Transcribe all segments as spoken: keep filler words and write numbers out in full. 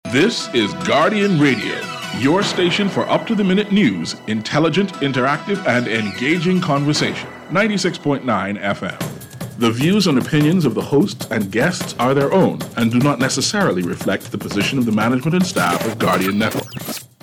This is Guardian Radio, your station for up-to-the-minute news, intelligent, interactive, and engaging conversation. ninety-six point nine F M. The views and opinions of the hosts and guests are their own and do not necessarily reflect the position of the management and staff of Guardian Network.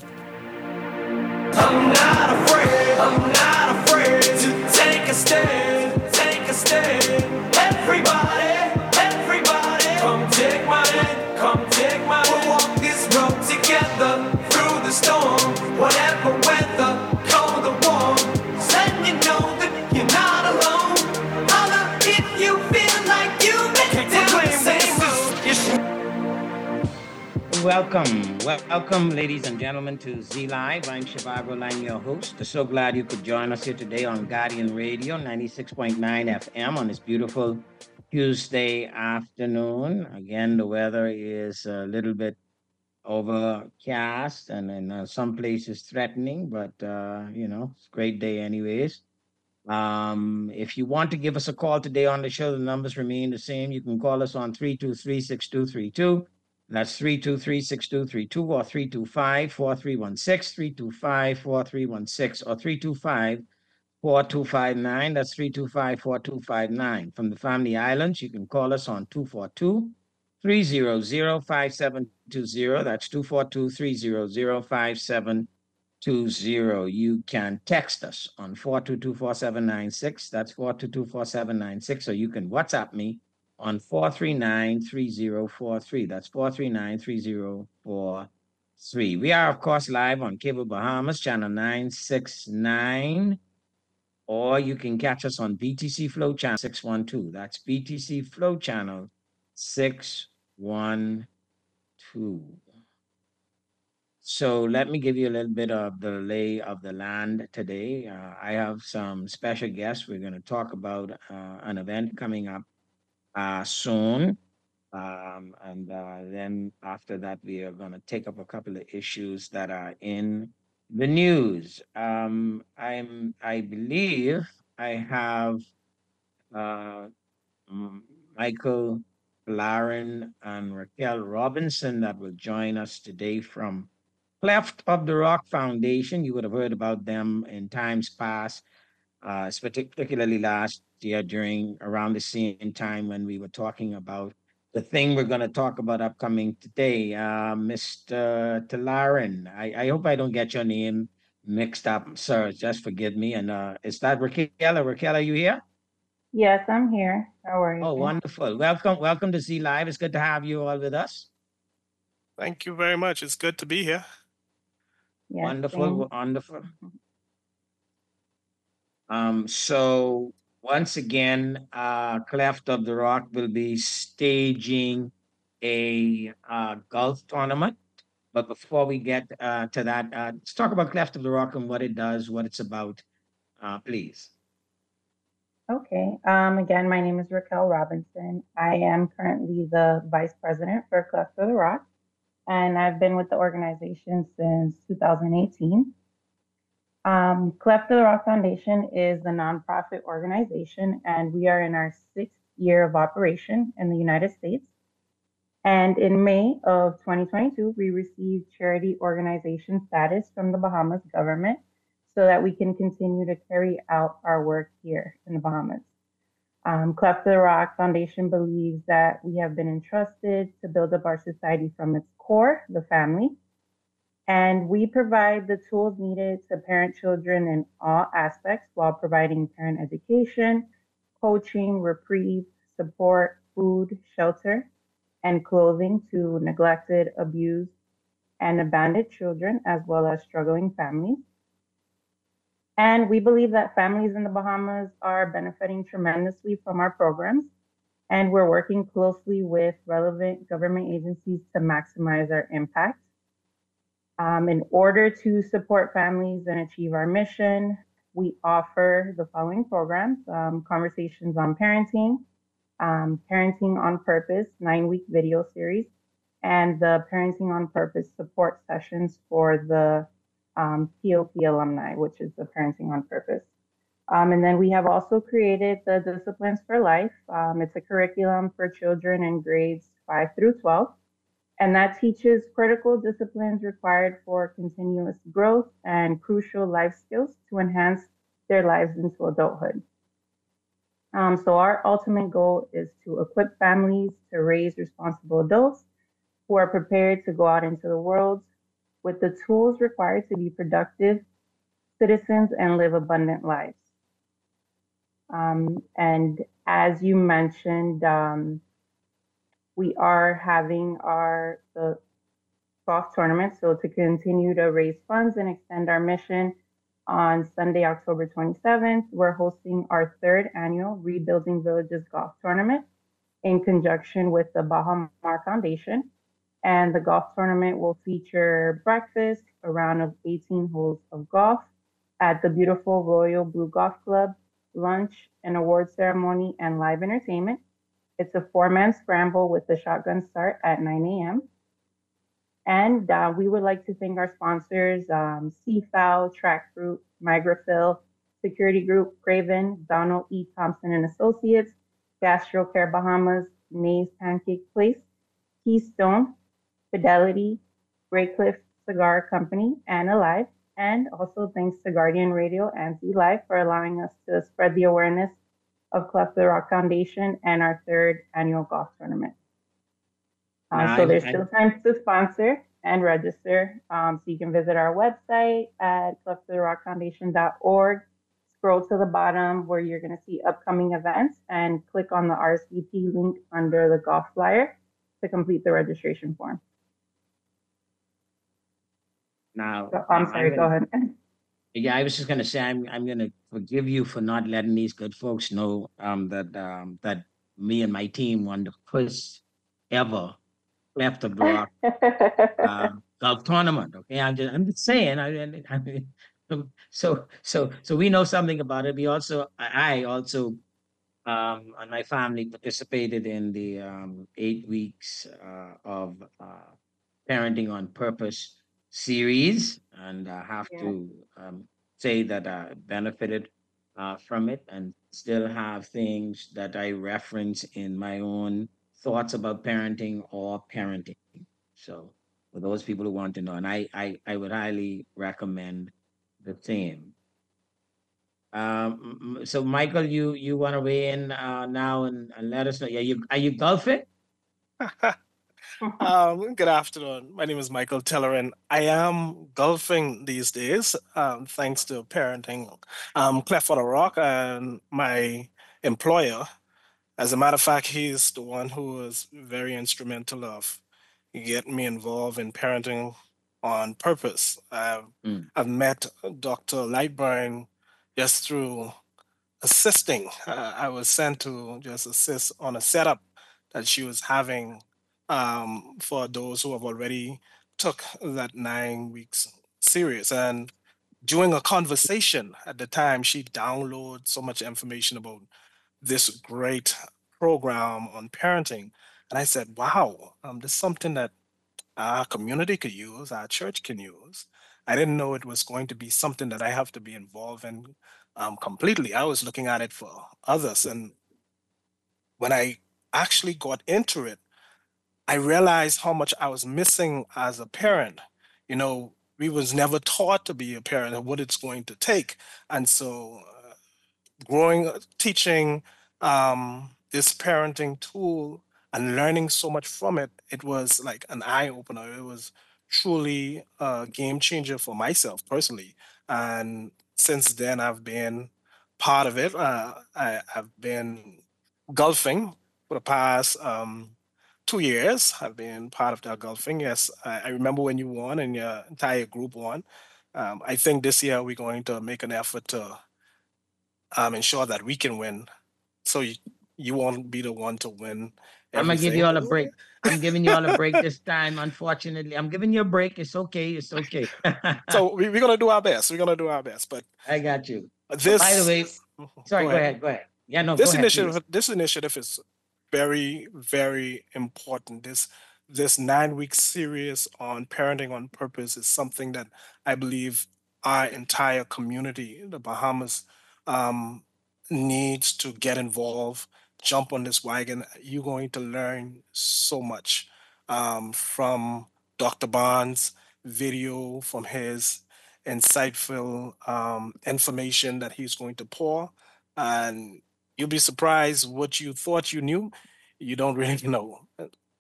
I'm not afraid, I'm not afraid to take a stand, take a stand. Everybody, everybody, come take my hand, come take my hand. We'll walk this road together through the storm, whatever weather, cold or warm. Just letting you know that you're not alone. Holla if you feel like you make it down the same road. Welcome, welcome, ladies and gentlemen, to Z Live. I'm Shivago Lang, your host. So glad you could join us here today on Guardian Radio, ninety-six point nine F M on this beautiful Tuesday afternoon. Again, the weather is a little bit overcast and in uh, some places threatening, but uh, you know, it's a great day anyways. Um, if you want to give us a call today on the show, the numbers remain the same. You can call us on three two three, six two three two. That's three two three, six two three two or three two five, four three one six, three two five, four three one six or three two five, four two five nine. That's three two five, four two five nine. From the Family Islands, you can call us on two four two, three zero zero, five seven two zero. That's two four two, three zero zero, five seven two zero. You can text us on four two two, four seven nine six. That's four two two, four seven nine six. Or you can WhatsApp me on four three nine, three zero four three. That's four three nine, three zero four three. We are, of course, live on Cable Bahamas, channel nine sixty-nine. Or you can catch us on B T C Flow channel six one two. That's B T C Flow channel six one two. So let me give you a little bit of the lay of the land today. Uh, I have some special guests. We're going to talk about uh, an event coming up uh, soon. Um, and uh, then after that, we are going to take up a couple of issues that are in the news. Um, I'm, I believe I have uh, M- Michael Laren and Raquel Robinson that will join us today from Cleft of the Rock Foundation. You would have heard about them in times past, uh, partic- particularly last year during around the same time when we were talking about the thing we're going to talk about upcoming today. Uh, Mister Talarin, I, I hope I don't get your name mixed up, sir. Just forgive me. And uh, is that Raquel? Raquel, are you here? Yes, I'm here. How are you? Oh, wonderful. Welcome, welcome to Z Live. It's good to have you all with us. Thank you very much. It's good to be here. Yes, Wonderful, thank- wonderful. Um, so once again, uh, Cleft of the Rock will be staging a uh, golf tournament. But before we get uh, to that, uh, let's talk about Cleft of the Rock and what it does, what it's about, uh, please. Okay. Um, again, my name is Raquel Robinson. I am currently the vice president for Cleft of the Rock, and I've been with the organization since two thousand eighteen. Um, Cleft of the Rock Foundation is a nonprofit organization, and we are in our sixth year of operation in the United States. And in May of twenty twenty-two, we received charity organization status from the Bahamas government so that we can continue to carry out our work here in the Bahamas. Um, Cleft of the Rock Foundation believes that we have been entrusted to build up our society from its core, the family, and we provide the tools needed to parent children in all aspects while providing parent education, coaching, reprieve, support, food, shelter, and clothing to neglected, abused, and abandoned children, as well as struggling families. And we believe that families in the Bahamas are benefiting tremendously from our programs, and we're working closely with relevant government agencies to maximize our impact. Um, in order to support families and achieve our mission, we offer the following programs: um, Conversations on Parenting, um, Parenting on Purpose, nine-week video series, and the Parenting on Purpose support sessions for the um, P O P alumni, which is the Parenting on Purpose. Um, and then we have also created the Disciplines for Life. Um, it's a curriculum for children in grades five through twelve. And that teaches critical disciplines required for continuous growth and crucial life skills to enhance their lives into adulthood. Um, so, our ultimate goal is to equip families to raise responsible adults who are prepared to go out into the world with the tools required to be productive citizens and live abundant lives. Um, and as you mentioned, um, we are having our the golf tournament. So to continue to raise funds and extend our mission, on Sunday, October twenty-seventh, we're hosting our third annual Rebuilding Villages Golf Tournament in conjunction with the Baha Mar Foundation. And the golf tournament will feature breakfast, a round of eighteen holes of golf at the beautiful Royal Blue Golf Club, lunch, an award ceremony, and live entertainment. It's a four-man scramble with the shotgun start at nine a.m. And uh, we would like to thank our sponsors, um, Seafowl, Track Group, Migrafil, Security Group, Craven, Donald E. Thompson and Associates, Gastro Care Bahamas, Nays Pancake Place, Keystone, Fidelity, Great Cliff Cigar Company, and Alive. And also thanks to Guardian Radio and Z Live for allowing us to spread the awareness of Club the Rock Foundation and our third annual golf tournament. Uh, Now, so I, there's I, still time to sponsor and register. Um, so you can visit our website at club for the rock foundation dot org. Scroll to the bottom where you're going to see upcoming events and click on the R S V P link under the golf flyer to complete the registration form. now, So, I'm now sorry, I'm go gonna. ahead. Yeah, I was just gonna say I'm I'm gonna forgive you for not letting these good folks know um that um that me and my team won the first ever left of the rock uh, golf tournament. Okay, I'm just I'm just saying. I, I, I mean, so so so we know something about it. We also I I also um and my family participated in the um eight weeks uh, of uh, parenting on purpose series, and I have Yeah. to um, say that I benefited uh, from it, and still have things that I reference in my own thoughts about parenting or parenting. So for those people who want to know, and I I, I would highly recommend the same. Um, m- so Michael, you you want to weigh in uh, now and, and let us know? Yeah, you are you golfing? Um, good afternoon. My name is Michael Tellerin. I am golfing these days, um, thanks to parenting, um, Cleft for the Rock, and my employer. As a matter of fact, he's the one who was very instrumental of getting me involved in parenting on purpose. I've, Mm. I've met Doctor Lightburn just through assisting. Uh, I was sent to just assist on a setup that she was having um, for those who have already took that nine weeks series. And during a conversation at the time, she downloaded so much information about this great program on parenting. And I said, wow, um, this is something that our community could use, our church can use. I didn't know it was going to be something that I have to be involved in um, completely. I was looking at it for others. And when I actually got into it, I realized how much I was missing as a parent. You know, we was never taught to be a parent and what it's going to take. And so uh, growing, uh, teaching um, this parenting tool and learning so much from it, it was like an eye opener. It was truly a game changer for myself personally. And since then, I've been part of it. Uh, I, I've been golfing for the past um, two years. I've been part of that golfing. Yes, I, I remember when you won and your entire group won. Um, I think this year we're going to make an effort to um, ensure that we can win. So you, you won't be the one to win I'm gonna give you everything. all a break. I'm giving you all a break this time. Unfortunately, I'm giving you a break. It's okay. It's okay. So we, we're gonna do our best. We're gonna do our best. But I got you. Oh, by the this, way, sorry. go Go ahead. ahead. Go ahead. Yeah, no. Go This ahead, please. initiative, this initiative is very, very important. This this nine week series on parenting on purpose is something that I believe our entire community in the Bahamas um, needs to get involved, jump on this wagon. You're going to learn so much. um, from Doctor Barnes' video, from his insightful um, information that he's going to pour. And you'll be surprised what you thought you knew, you don't really know.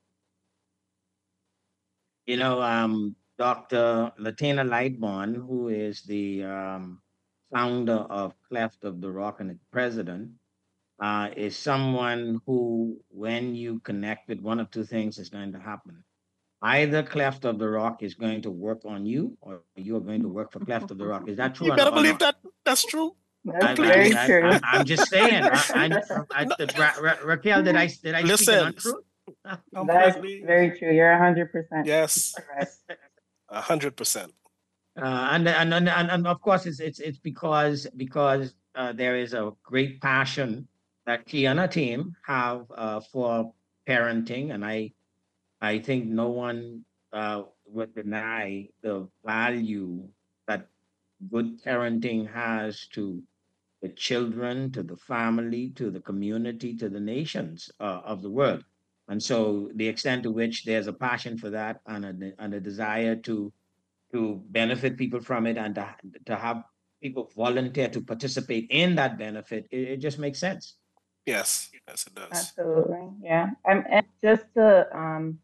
You know, um, Doctor Latina Lightborn, who is the um, founder of Cleft of the Rock and its president, uh, is someone who, when you connect with one of two things, is going to happen. Either Cleft of the Rock is going to work on you, or you are going to work for Cleft of the Rock. Is that true You or, better no- or believe not? that that's true. That's I, very Completely. I, true. I, I'm just saying. I, I, I, No, the, Ra, Ra, Raquel, did I did I speak an listen, untruth? That's completely. very true. You're one hundred percent Yes, correct. a hundred percent. Uh, and, and and and and of course, it's it's it's because because uh, there is a great passion that she and her team have uh, for parenting, and I I think no one uh, would deny the value that good parenting has to the children, to the family, to the community, to the nations uh, of the world. And so, the extent to which there's a passion for that and a, de- and a desire to to benefit people from it and to, to have people volunteer to participate in that benefit, it, it just makes sense. Yes, yes, it does. Absolutely. Yeah. Um, and just to um,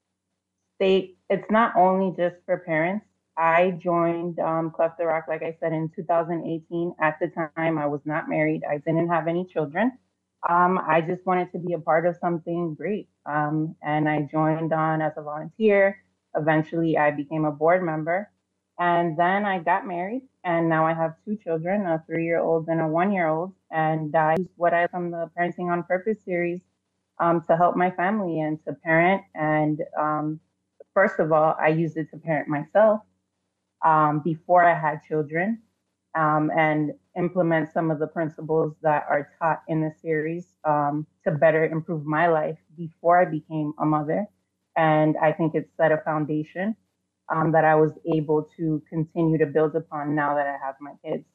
state, it's not only just for parents. I joined um, Cleft the Rock, like I said, in two thousand eighteen. At the time, I was not married. I didn't have any children. Um, I just wanted to be a part of something great. Um, and I joined on as a volunteer. Eventually, I became a board member. And then I got married. And now I have two children, a three year old and a one year old. And I use what I from the Parenting on Purpose series um, to help my family and to parent. And um, first of all, I used it to parent myself um, before I had children um, and implement some of the principles that are taught in the series um, to better improve my life before I became a mother. And I think it set a foundation um, that I was able to continue to build upon now that I have my kids.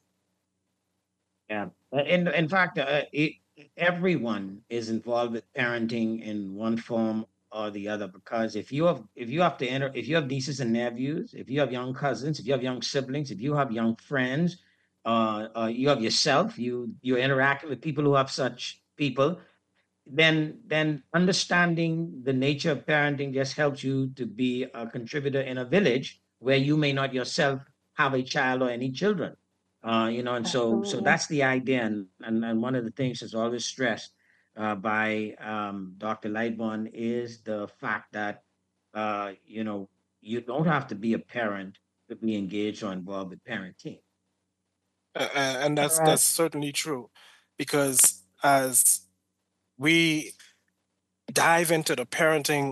Yeah. Uh, In, in fact, uh, it, everyone is involved with parenting in one form or the other because if you have if you have to enter if you have nieces and nephews, if you have young cousins, if you have young siblings, if you have young friends, uh, uh you have yourself, you you're interacting with people who have such people, then then understanding the nature of parenting just helps you to be a contributor in a village where you may not yourself have a child or any children. Uh, you know, and so so Absolutely. that's the idea, and and, and one of the things that's always stressed uh, by um, Doctor Lightborn is the fact that uh, you know you don't have to be a parent to be engaged or involved with parenting. A- a- And that's that's Correct. certainly true, because as we dive into the parenting,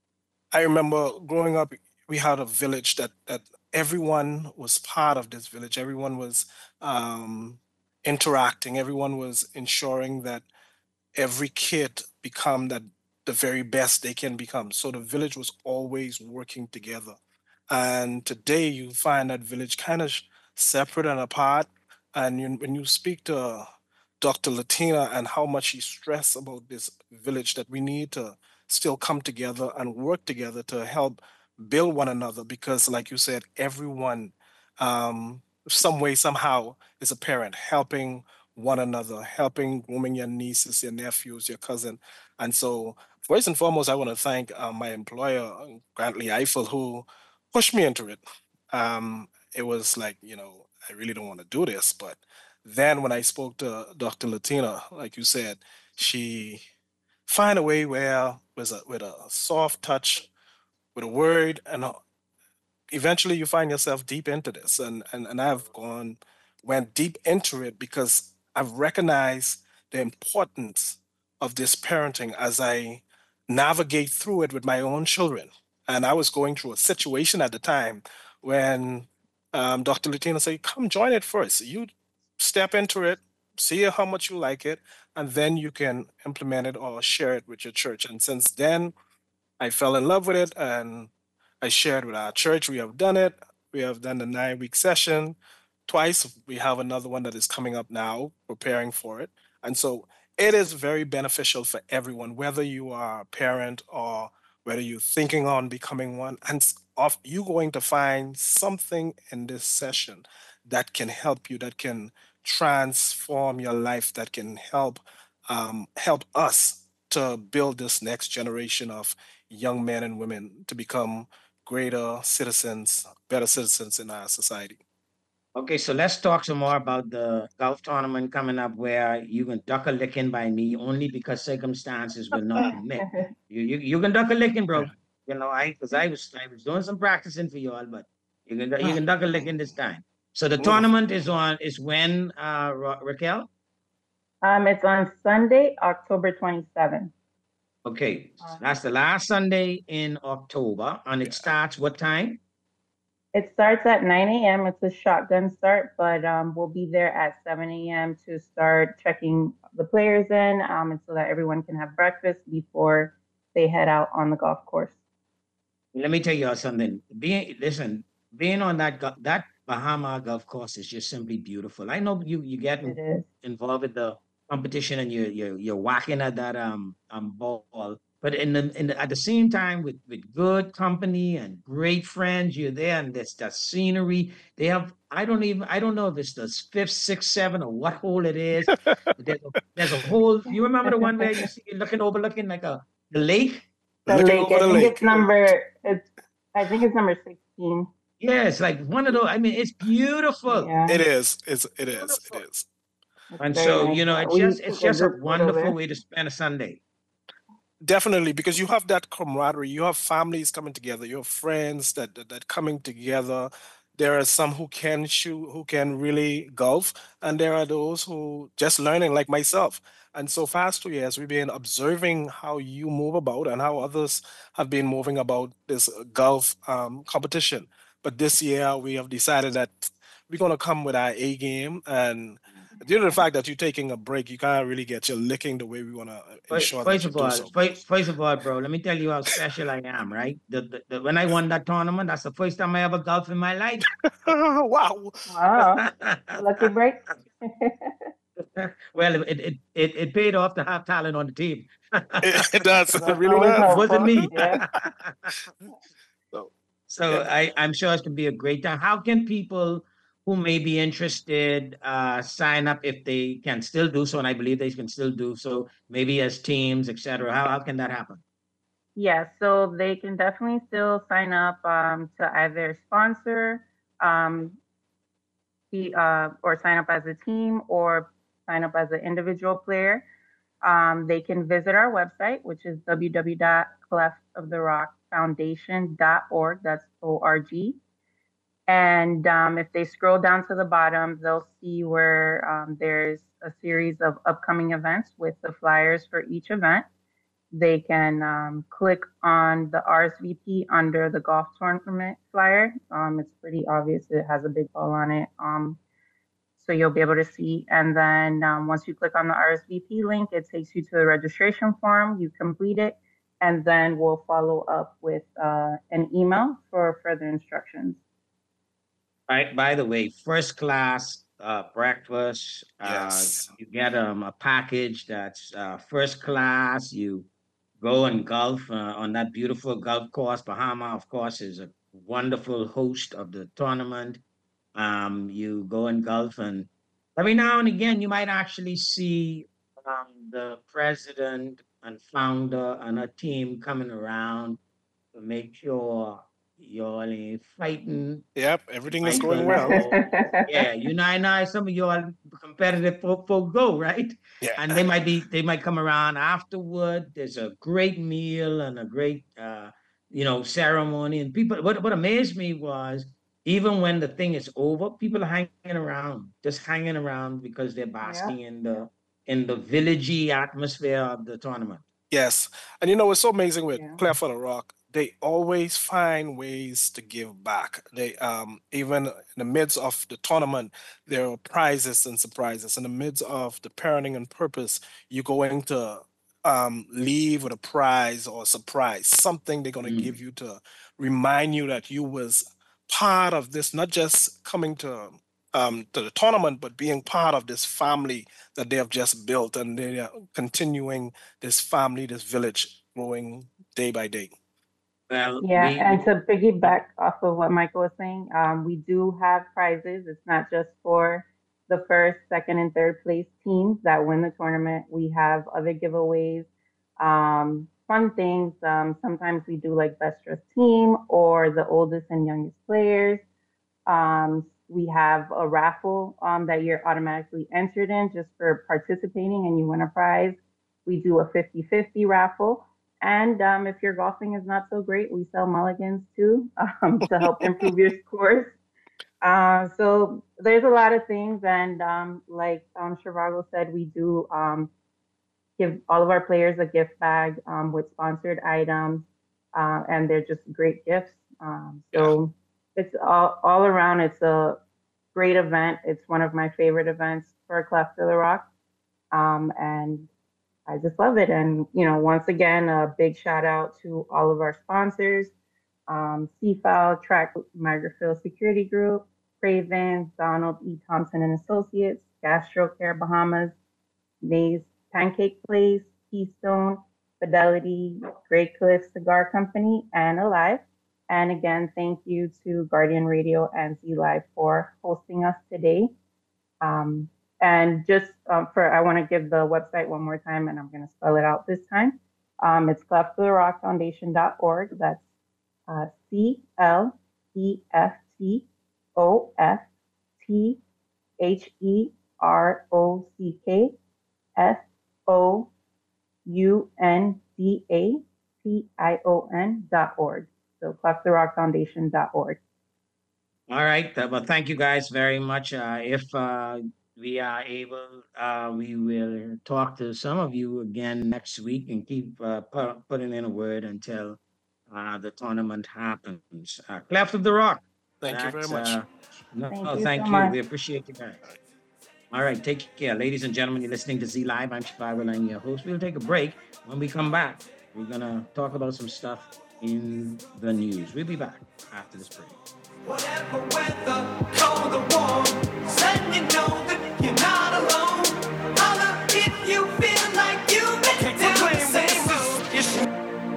I remember growing up, we had a village that that everyone was part of this village. Everyone was um, interacting. Everyone was ensuring that every kid become that the very best they can become. So the village was always working together. And today you find that village kind of separate and apart. And you, when you speak to Doctor Latina and how much she stressed about this village, that we need to still come together and work together to help build one another, because like you said, everyone um, some way somehow is a parent helping one another, helping grooming your nieces, your nephews, your cousin. And so, first and foremost, I want to thank uh, my employer, uh, Grantley Eiffel, who pushed me into it. Um, it was like, you know, I really don't want to do this. But then when I spoke to Doctor Latina, like you said, she find a way where with a with a soft touch, with a word, and uh, eventually you find yourself deep into this, and and, and I've gone went deep into it because I've recognized the importance of this parenting as I navigate through it with my own children. And I was going through a situation at the time when um, Doctor Latina said, come join it first, you step into it, see how much you like it, and then you can implement it or share it with your church. And since then I fell in love with it, and I shared with our church. We have done it. We have done the nine week session twice. We have another one that is coming up now, preparing for it. And so it is very beneficial for everyone, whether you are a parent or whether you're thinking on becoming one, and s- of you going to find something in this session that can help you, that can transform your life, that can help um, help us to build this next generation of young men and women to become greater citizens, better citizens in our society. Okay, so let's talk some more about the golf tournament coming up where you can duck a licking by me only because circumstances will not permit. You you, you can duck a licking, bro. Yeah. You know, I because I was I was doing some practicing for y'all, but you can you can duck a licking this time. So the Mm. tournament is on is when uh Ra- Raquel? Um, it's on Sunday, October twenty-seventh. Okay, Uh, that's the last Sunday in October, and it Yeah. starts what time? It starts at nine a m. It's a shotgun start, but um, we'll be there at seven a m to start checking the players in, um, and so that everyone can have breakfast before they head out on the golf course. Let me tell you something. Being listen, being on that gu- that Bahama golf course is just simply beautiful. I know you you get It in- is. involved with the competition and you're you're you're whacking at that um um ball, but in the in the, at the same time with with good company and great friends, you're there and there's the scenery. They have I don't even I don't know if it's the fifth, sixth, seven or what hole it is. But there's a, there's a hole. You remember the one where you see you're looking overlooking like a the lake? The Looking lake. over I the think it's lake. number. It's. I think it's number sixteen. Yeah, it's like one of those. I mean, it's beautiful, Yeah, It is. It's, it is. It beautiful. is. it's And very so, nice you know, spot. it's We just it's took a just a group photo wonderful there. way to spend a Sunday. Definitely, because you have that camaraderie. You have families coming together. You have friends that that, that coming together. There are some who can shoot, who can really golf, and there are those who just learning, like myself. And so fast two years, we've been observing how you move about and how others have been moving about this uh, golf um, competition. But this year, we have decided that we're going to come with our A game, and due to the fact that you're taking a break, you can't really get your licking the way we want to Fir- ensure that First you of do all, so. fir- first of all, bro, let me tell you how special I am, right? The, the, the, when I won that tournament, that's the first time I ever golfed in my life. Wow. Wow, lucky break. Well, it, it it it paid off to have talent on the team. It, it does. It That's really always does. It wasn't helpful. me. Yeah. So, So and I, I'm sure it's gonna be a great time. How can people who may be interested uh, sign up if they can still do so? And I believe they can still do so, maybe as teams, et cetera. How, how can that happen? Yeah, so they can definitely still sign up um, to either sponsor um, be, uh, or sign up as a team or sign up as an individual player. Um, they can visit our website, which is w w w dot cleft of the rock foundation dot org. That's O R G. And um, if they scroll down to the bottom, they'll see where um, there's a series of upcoming events with the flyers for each event. They can um, click on the R S V P under the golf tournament flyer. Um, it's pretty obvious. It has a big ball on it. Um, so you'll be able to see. And then um, once you click on the R S V P link, it takes you to the registration form. You complete it, and then we'll follow up with uh, an email for further instructions. By, by the way, first class uh, breakfast. Uh, yes. you get um, a package that's uh, first class. You go and golf uh, on that beautiful golf course. Bahama, of course, is a wonderful host of the tournament. Um, you go and golf, and every now and again, you might actually see um, the president and founder and a team coming around to make sure y'all ain't fighting. Yep. Everything is going Michael, well. know, yeah, you know, I know some of y'all competitive folk, folk go, right? Yeah. And they might be, they might come around afterward. There's a great meal and a great, uh, you know, ceremony. And people, what, what amazed me was even when the thing is over, people are hanging around, just hanging around because they're Yeah. basking in the in the villagey atmosphere of the tournament. Yes. And you know, it's so amazing with Yeah. Claire for the Rock. They always find ways to give back. They um even in the midst of the tournament, there are prizes and surprises. In the midst of the parenting and purpose, you're going to um leave with a prize or a surprise, something they're gonna give Mm. you to remind you that you was part of this, not just coming to um to the tournament, but being part of this family that they have just built, and they are continuing this family, this village growing day by day. Well, Yeah, we, and we to piggyback off of what Michael was saying, um, we do have prizes. It's not just for the first, second, and third place teams that win the tournament. We have other giveaways, um, fun things. Um, sometimes we do like best dressed team or the oldest and youngest players. Um, we have a raffle um, that you're automatically entered in just for participating and you win a prize. We do a fifty-fifty raffle. And um, if your golfing is not so great, we sell mulligans too um, to help improve your scores. Uh, so there's a lot of things. And um, like um, Shivago said, we do um, give all of our players a gift bag um, with sponsored items. Uh, and they're just great gifts. Um, Yeah. so it's all, all around, it's a great event. It's one of my favorite events for Clef de la Rock. Um, and I just love it. And, you know, once again, a big shout out to all of our sponsors, um, C F A L, Track Microfield Security Group, Craven, Donald E. Thompson and Associates, GastroCare Bahamas, Maze Pancake Place, Keystone, Fidelity, Great Cliff Cigar Company, and Alive. And again, thank you to Guardian Radio and Z Live for hosting us today. Um, and just um, for, I want to give the website one more time, and I'm going to spell it out this time. Um, it's cleft of the rock foundation dot org. That's uh, C L E F T O F T H E R O C K F O U N D A T I O N dot org. So cleft of the rock foundation dot org. All right. Uh, well, thank you guys very much. Uh, if uh, we are able, uh, we will talk to some of you again next week and keep uh, pu- putting in a word until uh, the tournament happens. Uh, Cleft of the Rock. Thank you very That's, much. uh, no, Thank no, you thank so you. much. We appreciate you guys. All right. Take care. Ladies and gentlemen, you're listening to Z Live. I'm Shivago, I'm your host. We'll take a break. When we come back, we're going to talk about some stuff in the news. We'll be back after this break. Whatever weather, cold or warm, letting you know that you're not alone. Holla if you feel like you've been down the same road.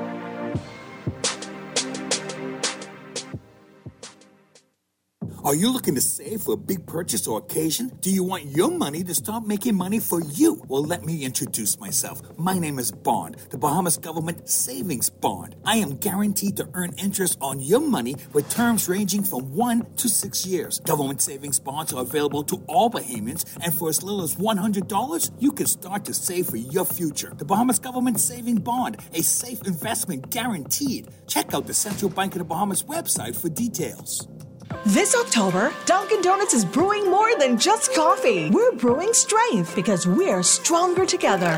Are you looking to save for a big purchase or occasion? Do you want your money to start making money for you? Well, let me introduce myself. My name is Bond, the Bahamas Government Savings Bond. I am guaranteed to earn interest on your money with terms ranging from one to six years. Government savings bonds are available to all Bahamians, and for as little as one hundred dollars, you can start to save for your future. The Bahamas Government Saving Bond, a safe investment guaranteed. Check out the Central Bank of the Bahamas website for details. This October, Dunkin' Donuts is brewing more than just coffee. We're brewing strength because we're stronger together.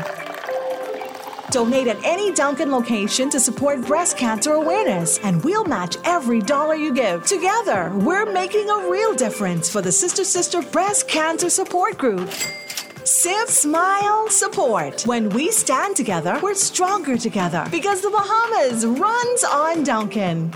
Donate at any Dunkin' location to support breast cancer awareness, and we'll match every dollar you give. Together, we're making a real difference for the Sister Sister Breast Cancer Support Group. Sip, smile, support. When we stand together, we're stronger together because the Bahamas runs on Dunkin'.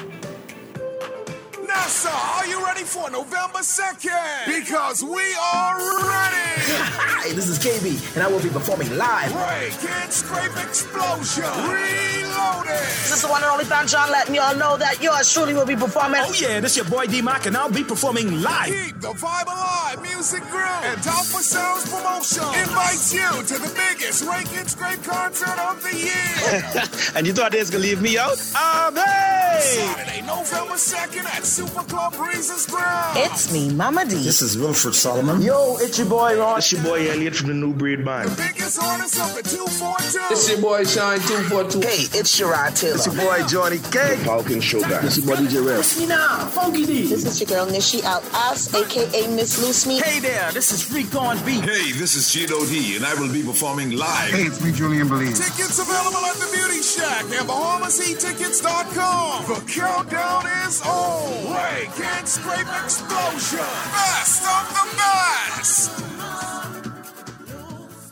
NASA, are you ready for November second? Because we are ready! Hi, this is K B, and I will be performing live. Break and Scrape Explosion Reloaded! This is the one and only Don John letting y'all know that yours truly will be performing. Oh yeah, this your boy D-Mac, and I'll be performing live. Keep the vibe alive, Music Group and Alpha Sounds Promotion invites you to the biggest Rake and Scrape concert of the year. And you thought they was gonna leave me out? Amen! Saturday, November second at Super Club Breezes Ground. It's me, Mama D. This is Wilfred Solomon. Yo, it's your boy Ron. It's your boy Elliot from the New Breed Band. The biggest artist of the two forty-two. It's your boy Shine two forty-two. Hey, it's Sherrod Taylor. It's your boy Johnny K. Falcon Sugar. It's your boy D J Rev. It's me now, Funky D. This is your girl Nishi Al As, aka Miss Loose Me. Hey there, this is Freak on Beat. Hey, this is Cheeto D, and I will be performing live. Hey, it's me, Julian Believe. Tickets available at the Beauty Shack and Bahamas E Tickets dot com. The countdown is on. Rake and Scrape Explosion. Best of the best.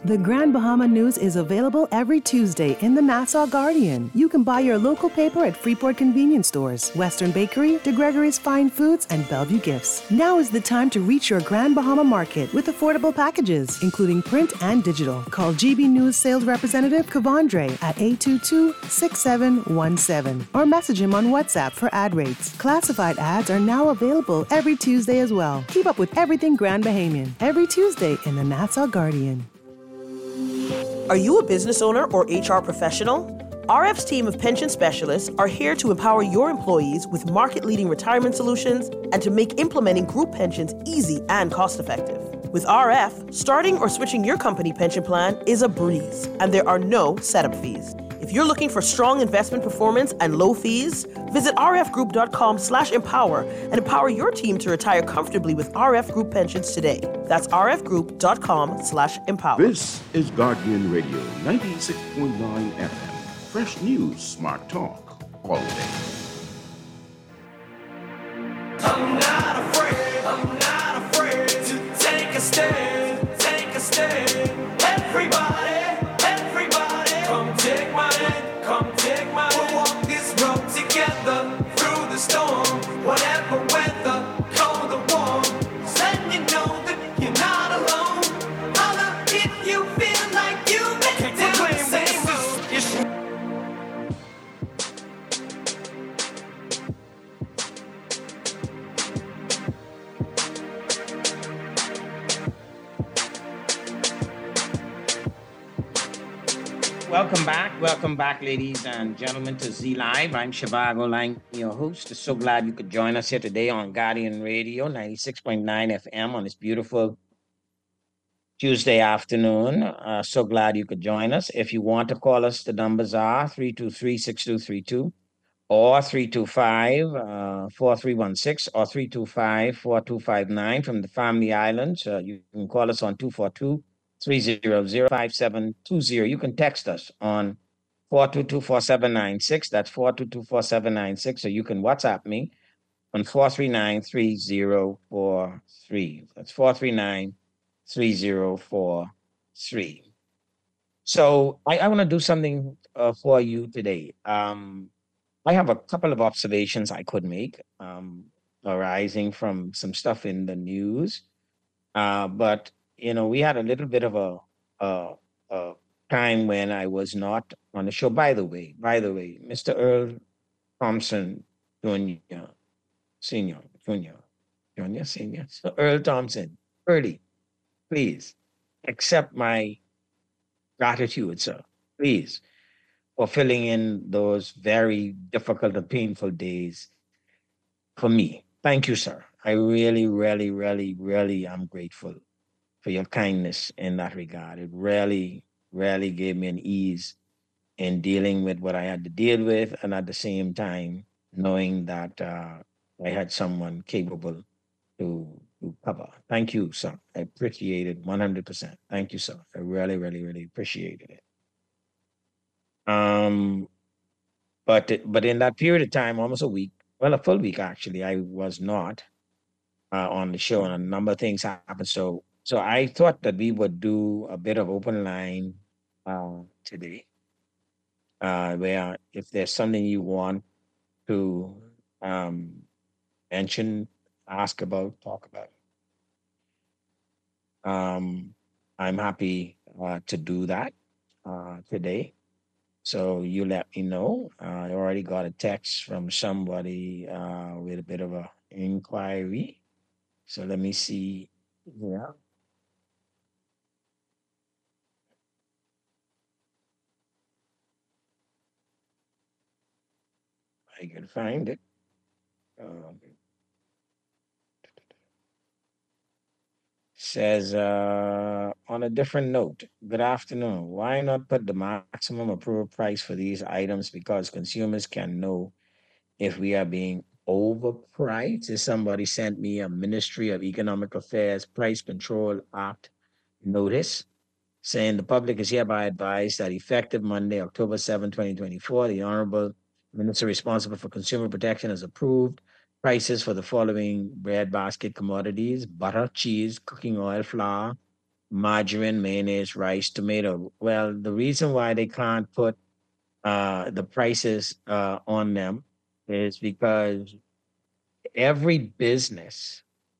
The Grand Bahama News is available every Tuesday in the Nassau Guardian. You can buy your local paper at Freeport convenience stores, Western Bakery, De Gregory's Fine Foods, and Bellevue Gifts. Now is the time to reach your Grand Bahama market with affordable packages, including print and digital. Call G B News sales representative Kavandre at eight two two, six seven one seven or message him on WhatsApp for ad rates. Classified ads are now available every Tuesday as well. Keep up with everything Grand Bahamian every Tuesday in the Nassau Guardian. Are you a business owner or H R professional? R F's team of pension specialists are here to empower your employees with market-leading retirement solutions and to make implementing group pensions easy and cost-effective. With R F, starting or switching your company pension plan is a breeze, and there are no setup fees. If you're looking for strong investment performance and low fees, visit rfgroup.com slash empower and empower your team to retire comfortably with R F Group Pensions today. That's rfgroup.com slash empower. This is Guardian Radio, ninety-six point nine F M. Fresh news, smart talk, all day. I'm not afraid, I'm not afraid to take a stand, take a stand. Everybody, everybody, come take my hand, come take my hand. We'll walk this road together through the storm, whatever weather, cold or warm. Let you know that you're not alone. Holla if you feel like you've been down the same road. Welcome back. Welcome back, ladies and gentlemen, to Z Live. I'm Shivago Lang, your host. So glad you could join us here today on Guardian Radio, ninety-six point nine F M on this beautiful Tuesday afternoon. Uh, so glad you could join us. If you want to call us, the numbers are three two three, six two three two or three two five, four three one six or three two five, four two five nine from the Family Islands. Uh, you can call us on two four two, three zero zero, five seven two zero. You can text us on four two two, four seven nine six. That's four two two, four seven nine six. Or you can WhatsApp me on four three nine, three zero four three. That's four three nine, three zero four three. So I, I want to do something uh, for you today. Um, I have a couple of observations I could make um, arising from some stuff in the news. Uh, but you know, we had a little bit of a, a, a time when I was not on the show. By the way, by the way, Mister Earl Thompson Junior, Senior, Junior, Junior, Senior, so Earl Thompson, Early, please accept my gratitude, sir. Please, for filling in those very difficult and painful days for me. Thank you, sir. I really, really, really, really am grateful for your kindness in that regard. It really, really gave me an ease in dealing with what I had to deal with, and at the same time, knowing that uh, I had someone capable to, to cover. Thank you, sir. I appreciate it one hundred percent. Thank you, sir. I really, really, really appreciated it. Um, but it- but in that period of time, almost a week, well, a full week actually, I was not uh, on the show, and a number of things happened. So so I thought that we would do a bit of open line uh, today, uh, where if there's something you want to um, mention, ask about, talk about, um, I'm happy uh, to do that uh, today. So you let me know. Uh, I already got a text from somebody uh, with a bit of a inquiry. So let me see. Yeah. I can find it. Um, says uh, on a different note, good afternoon. Why not put the maximum approved price for these items? Because consumers can know if we are being overpriced. Somebody sent me a Ministry of Economic Affairs Price Control Act notice saying the public is hereby advised that effective Monday, October seventh, twenty twenty-four, the Honorable Minister responsible for consumer protection has approved prices for the following bread basket commodities: butter, cheese, cooking oil, flour, margarine, mayonnaise, rice, tomato. Well, the reason why they can't put uh, the prices uh, on them is because every business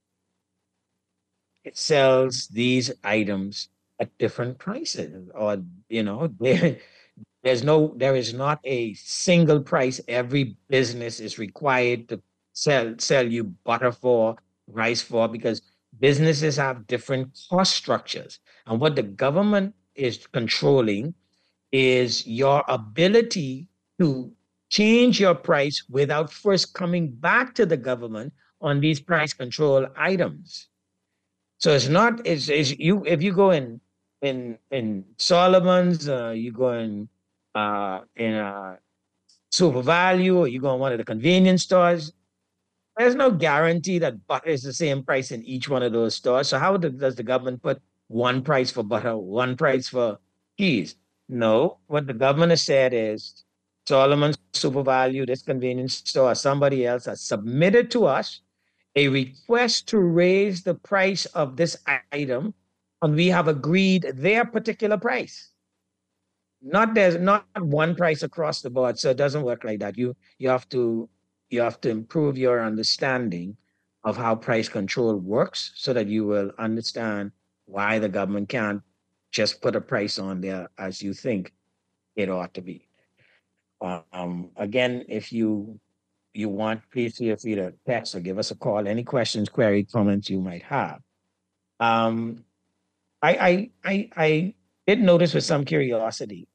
it sells these items at different prices, or you know, there, there's no, there is not a single price every business is required to sell sell you butter for, rice for, because businesses have different cost structures, and what the government is controlling is your ability to change your price without first coming back to the government on these price control items. So it's not, it's, it's you, if you go in, in, in Solomon's, uh, you go in, uh, in uh, Super Value, or you go in one of the convenience stores, there's no guarantee that butter is the same price in each one of those stores. So how does the government put one price for butter, one price for cheese? No, what the government has said is Solomon's, Super Value, this convenience store, or somebody else has submitted to us a request to raise the price of this item, and we have agreed their particular price. Not there's not one price across the board, so it doesn't work like that. You you have to you have to improve your understanding of how price control works, so that you will understand why the government can't just put a price on there as you think it ought to be. Um, again, if you you want, please feel free to text or give us a call. Any questions, query, comments you might have. Um, I, I, I, I did notice with some curiosity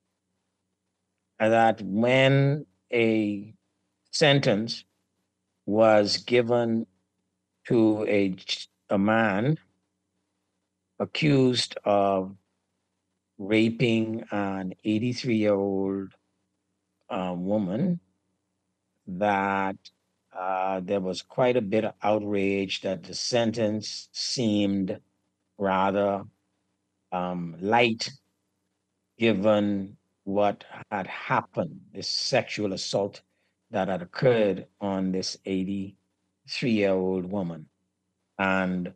that when a sentence was given to a, a man accused of raping an eighty-three-year-old uh, woman, that uh, there was quite a bit of outrage that the sentence seemed rather um, light given what had happened, this sexual assault that had occurred on this eighty-three-year-old woman. And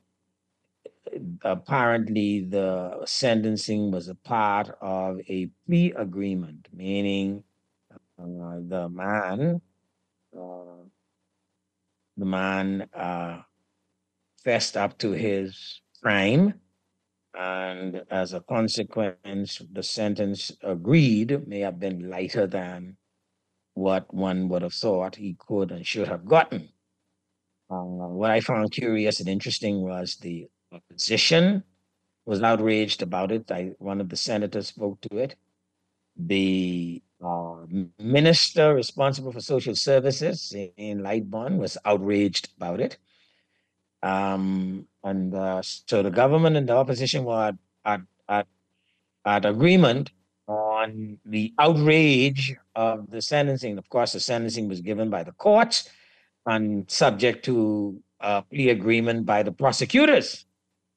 apparently the sentencing was a part of a plea agreement, meaning uh, the man Uh, the man uh, fessed up to his crime, and as a consequence, the sentence agreed may have been lighter than what one would have thought he could and should have gotten. Uh, what I found curious and interesting was the opposition was outraged about it. I, one of the senators spoke to it. The uh, minister responsible for social services in Lightbourne was outraged about it. Um, and uh, so the government and the opposition were at, at, at, at agreement on the outrage of the sentencing. Of course, the sentencing was given by the courts and subject to a plea agreement by the prosecutors.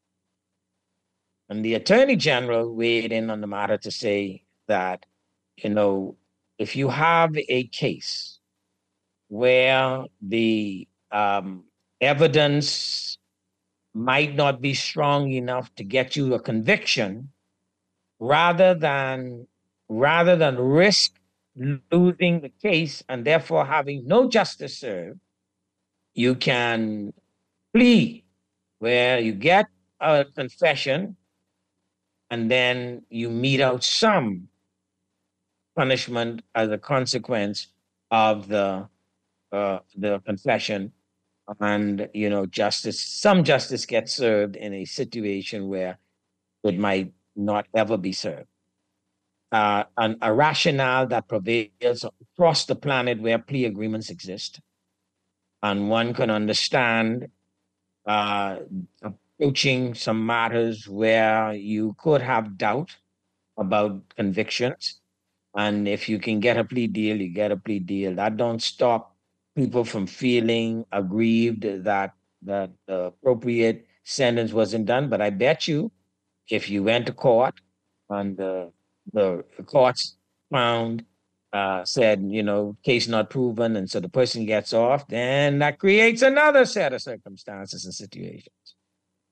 And the Attorney General weighed in on the matter to say that, you know, if you have a case where the um, evidence might not be strong enough to get you a conviction, rather than rather than risk losing the case and therefore having no justice served, you can plea where you get a confession and then you mete out some punishment as a consequence of the uh, the confession, and you know justice. Some justice gets served in a situation where it might not ever be served. Uh, and a rationale that prevails across the planet where plea agreements exist, and one can understand uh, approaching some matters where you could have doubt about convictions. And if you can get a plea deal, you get a plea deal. That don't stop people from feeling aggrieved that, that the appropriate sentence wasn't done. But I bet you, if you went to court and the, the courts found, uh, said, you know, case not proven, and so the person gets off, then that creates another set of circumstances and situations.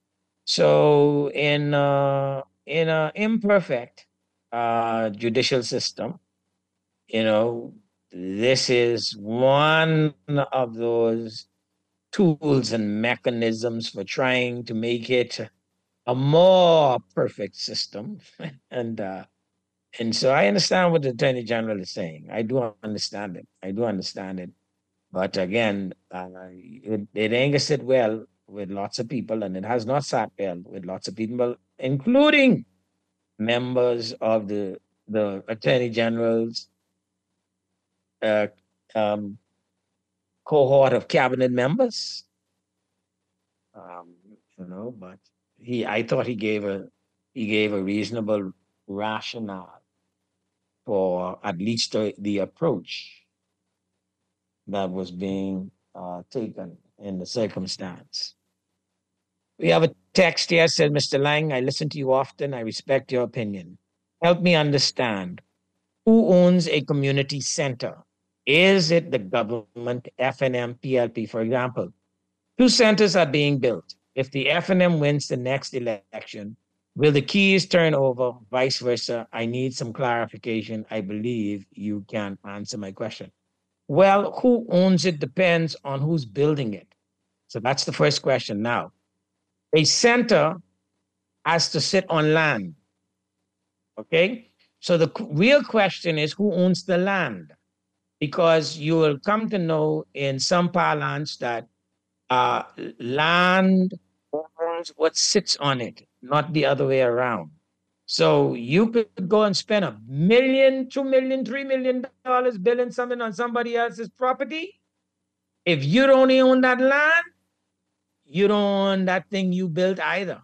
So in uh, in an imperfect uh, judicial system, you know, this is one of those tools and mechanisms for trying to make it a more perfect system. and uh, and so I understand what the Attorney General is saying. I do understand it. I do understand it. But again, uh, it, it ain't gonna sit well with lots of people, and it has not sat well with lots of people, including members of the the Attorney General's uh, um, cohort of cabinet members. Um, you know, but he, I thought he gave a he gave a reasonable rationale for at least the, the approach that was being uh, taken in the circumstance. We have a text here, said Mister Lang, I listen to you often. I respect your opinion. Help me understand. Who owns a community center? Is it the government, F N M, P L P, for example? Two centers are being built. If the F N M wins the next election, will the keys turn over, vice versa? I need some clarification. I believe you can answer my question. Well, who owns it depends on who's building it. So that's the first question. Now, a center has to sit on land, okay? So the real question is who owns the land? Because you will come to know in some parlance that uh, land owns what sits on it, not the other way around. So you could go and spend a million, two million, three million dollars building something on somebody else's property. If you don't own that land, you don't own that thing you built either.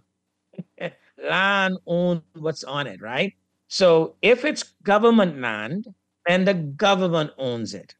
Land owns what's on it, right? So if it's government land, then the government owns it.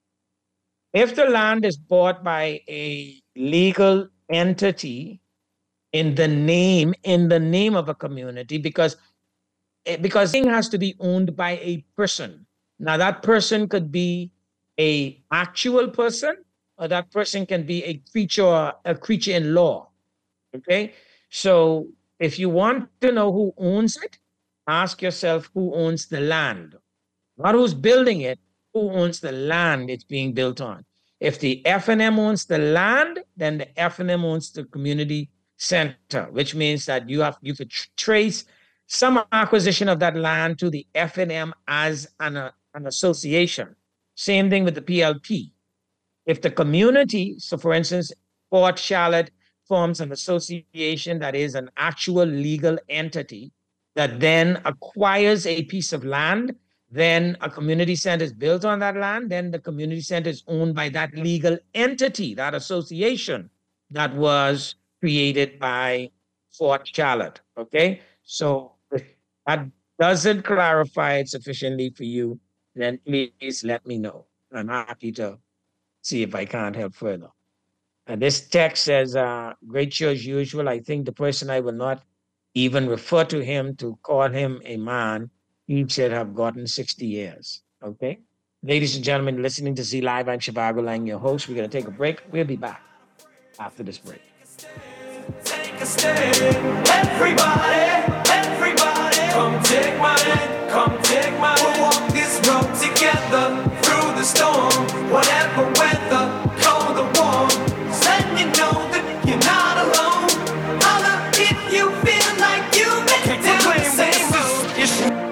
If the land is bought by a legal entity in the name, in the name of a community, because, because thing has to be owned by a person. Now that person could be an actual person, or that person can be a creature, a creature in law. Okay? So if you want to know who owns it, ask yourself who owns the land. Not who's building it, who owns the land it's being built on. If the F N M owns the land, then the F N M owns the community center, which means that you have you could tr- trace some acquisition of that land to the F N M as an, uh, an association. Same thing with the P L P. If the community, so for instance, Port Charlotte forms an association that is an actual legal entity that then acquires a piece of land, then a community center is built on that land, then the community center is owned by that legal entity, that association that was created by Port Charlotte, okay? So if that doesn't clarify it sufficiently for you, then please let me know. I'm happy to see if I can't help further. And this text says, uh, great show as usual. I think the person I will not even refer to him to call him a man, he should have gotten sixty years, okay? Ladies and gentlemen, listening to Z Live, I'm Shivago Lang, your host. We're gonna take a break. We'll be back after this break. Take a stand, everybody, everybody, come take my hand, come take my hand. We'll walk this road together through the storm, whatever weather, cold or warm. Just letting you know that you're not alone. Holla if you feel like you make it the same road.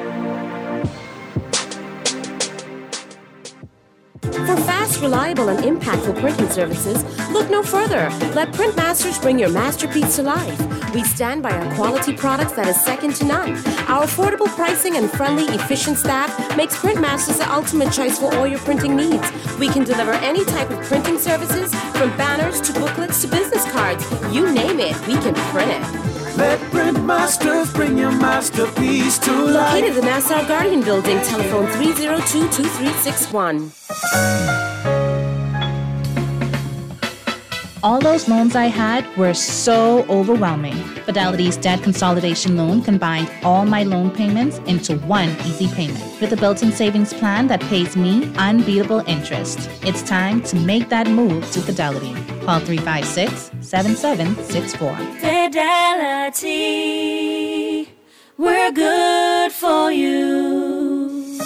For fast, reliable, and impactful printing services, look no further. Let Printmasters bring your masterpiece to life. We stand by our quality products that is second to none. Our affordable pricing and friendly, efficient staff makes Printmasters the ultimate choice for all your printing needs. We can deliver any type of printing services, from banners to booklets to business cards. You name it, we can print it. Let Printmasters bring your masterpiece to life. Located in the Nassau Guardian Building, telephone three oh two, two three six one. All those loans I had were so overwhelming. Fidelity's debt consolidation loan combined all my loan payments into one easy payment with a built-in savings plan that pays me unbeatable interest. It's time to make that move to Fidelity. Call three five six, seven seven six four. Fidelity, we're good for you.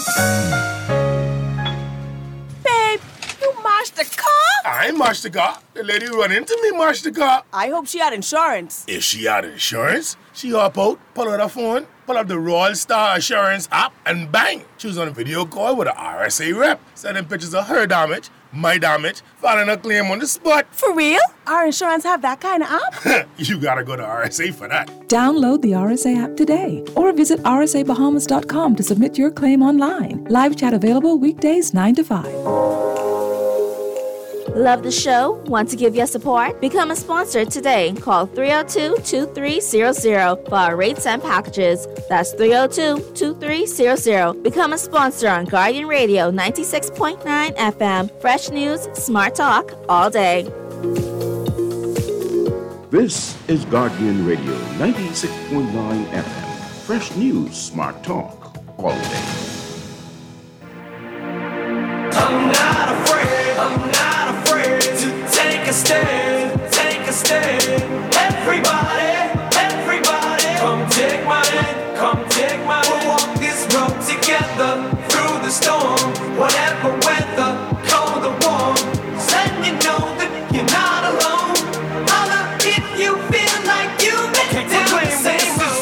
Babe, you mashed the car? I ain't mashed the car. The lady run into me mashed the car. I hope she had insurance. If she had insurance, she hop out, pull out her phone, pull up the Royal Star Assurance app, and bang! She was on a video call with an R S A rep, sending pictures of her damage, my damage, filing a claim on the spot. For real? Our insurance have that kind of app? You gotta go to R S A for that. Download the R S A app today or visit r s a bahamas dot com to submit your claim online. Live chat available weekdays nine to five. Love the show? Want to give your support? Become a sponsor today. Call three oh two, two three zero zero for our rates and packages. That's three oh two, two three zero zero. Become a sponsor on Guardian Radio ninety-six point nine F M. Fresh news, smart talk, all day. This is Guardian Radio ninety-six point nine F M. Fresh news, smart talk, all day. I'm not afraid, I'm not afraid to take a stand, take a stand. Everybody, everybody, come take my hand, come take my hand. We'll walk this road together through the storm, whatever weather, cold or warm. Just letting you know that you're not alone. Holler if you feel like you've been down the same road.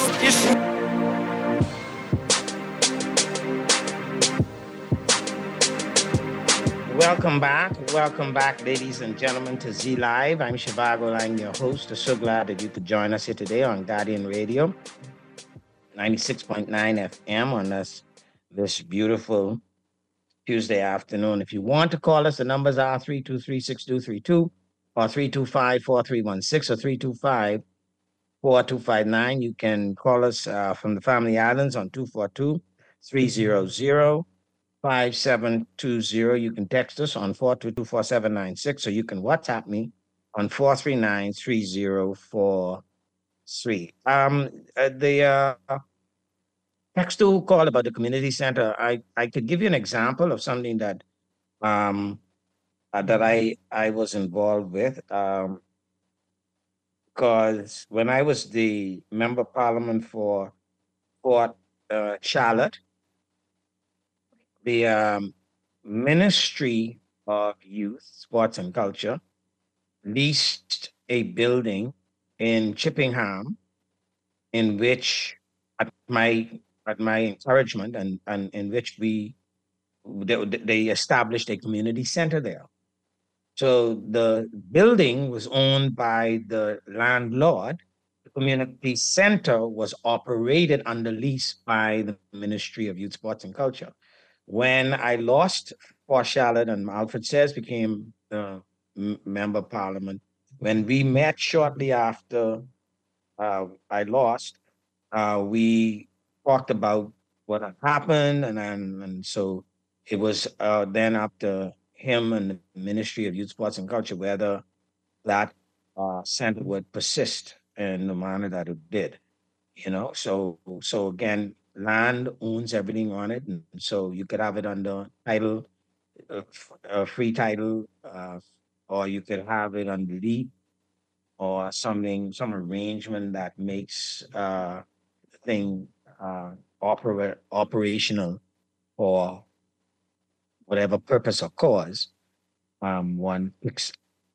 Welcome back. Welcome back, ladies and gentlemen, to Z Live. I'm Shivago. I'm your host. I'm so glad that you could join us here today on Guardian Radio, ninety-six point nine F M on this, this beautiful Tuesday afternoon. If you want to call us, the numbers are three two three, six two three two or three two five, four three one six or three two five, four two five nine. You can call us uh, from the Family Islands on two four two, three zero zero, five seven two zero. You can text us on four two two, four seven nine six, or you can WhatsApp me on four three nine, three zero four three. Um, uh, the uh, text to call about the community center, I, I could give you an example of something that um, uh, that I, I was involved with. Um, because when I was the member of parliament for Port uh, Charlotte, the um, Ministry of Youth, Sports and Culture leased a building in Chippingham, in which, at my at my encouragement, and, and in which we they, they established a community center there. So the building was owned by the landlord. The community center was operated under lease by the Ministry of Youth, Sports and Culture. When I lost Port Charlotte and Alfred Sayers became the m- member of parliament, when we met shortly after uh, I lost, uh, we talked about what had happened, and and, and so it was uh, then up to him and the Ministry of Youth, Sports and Culture whether that uh, center would persist in the manner that it did. You know, so so again, land owns everything on it, and so you could have it under title, uh, f- uh, free title, uh, or you could have it under lease, or something, some arrangement that makes uh, the thing uh, opera- operational for whatever purpose or cause um, one picks.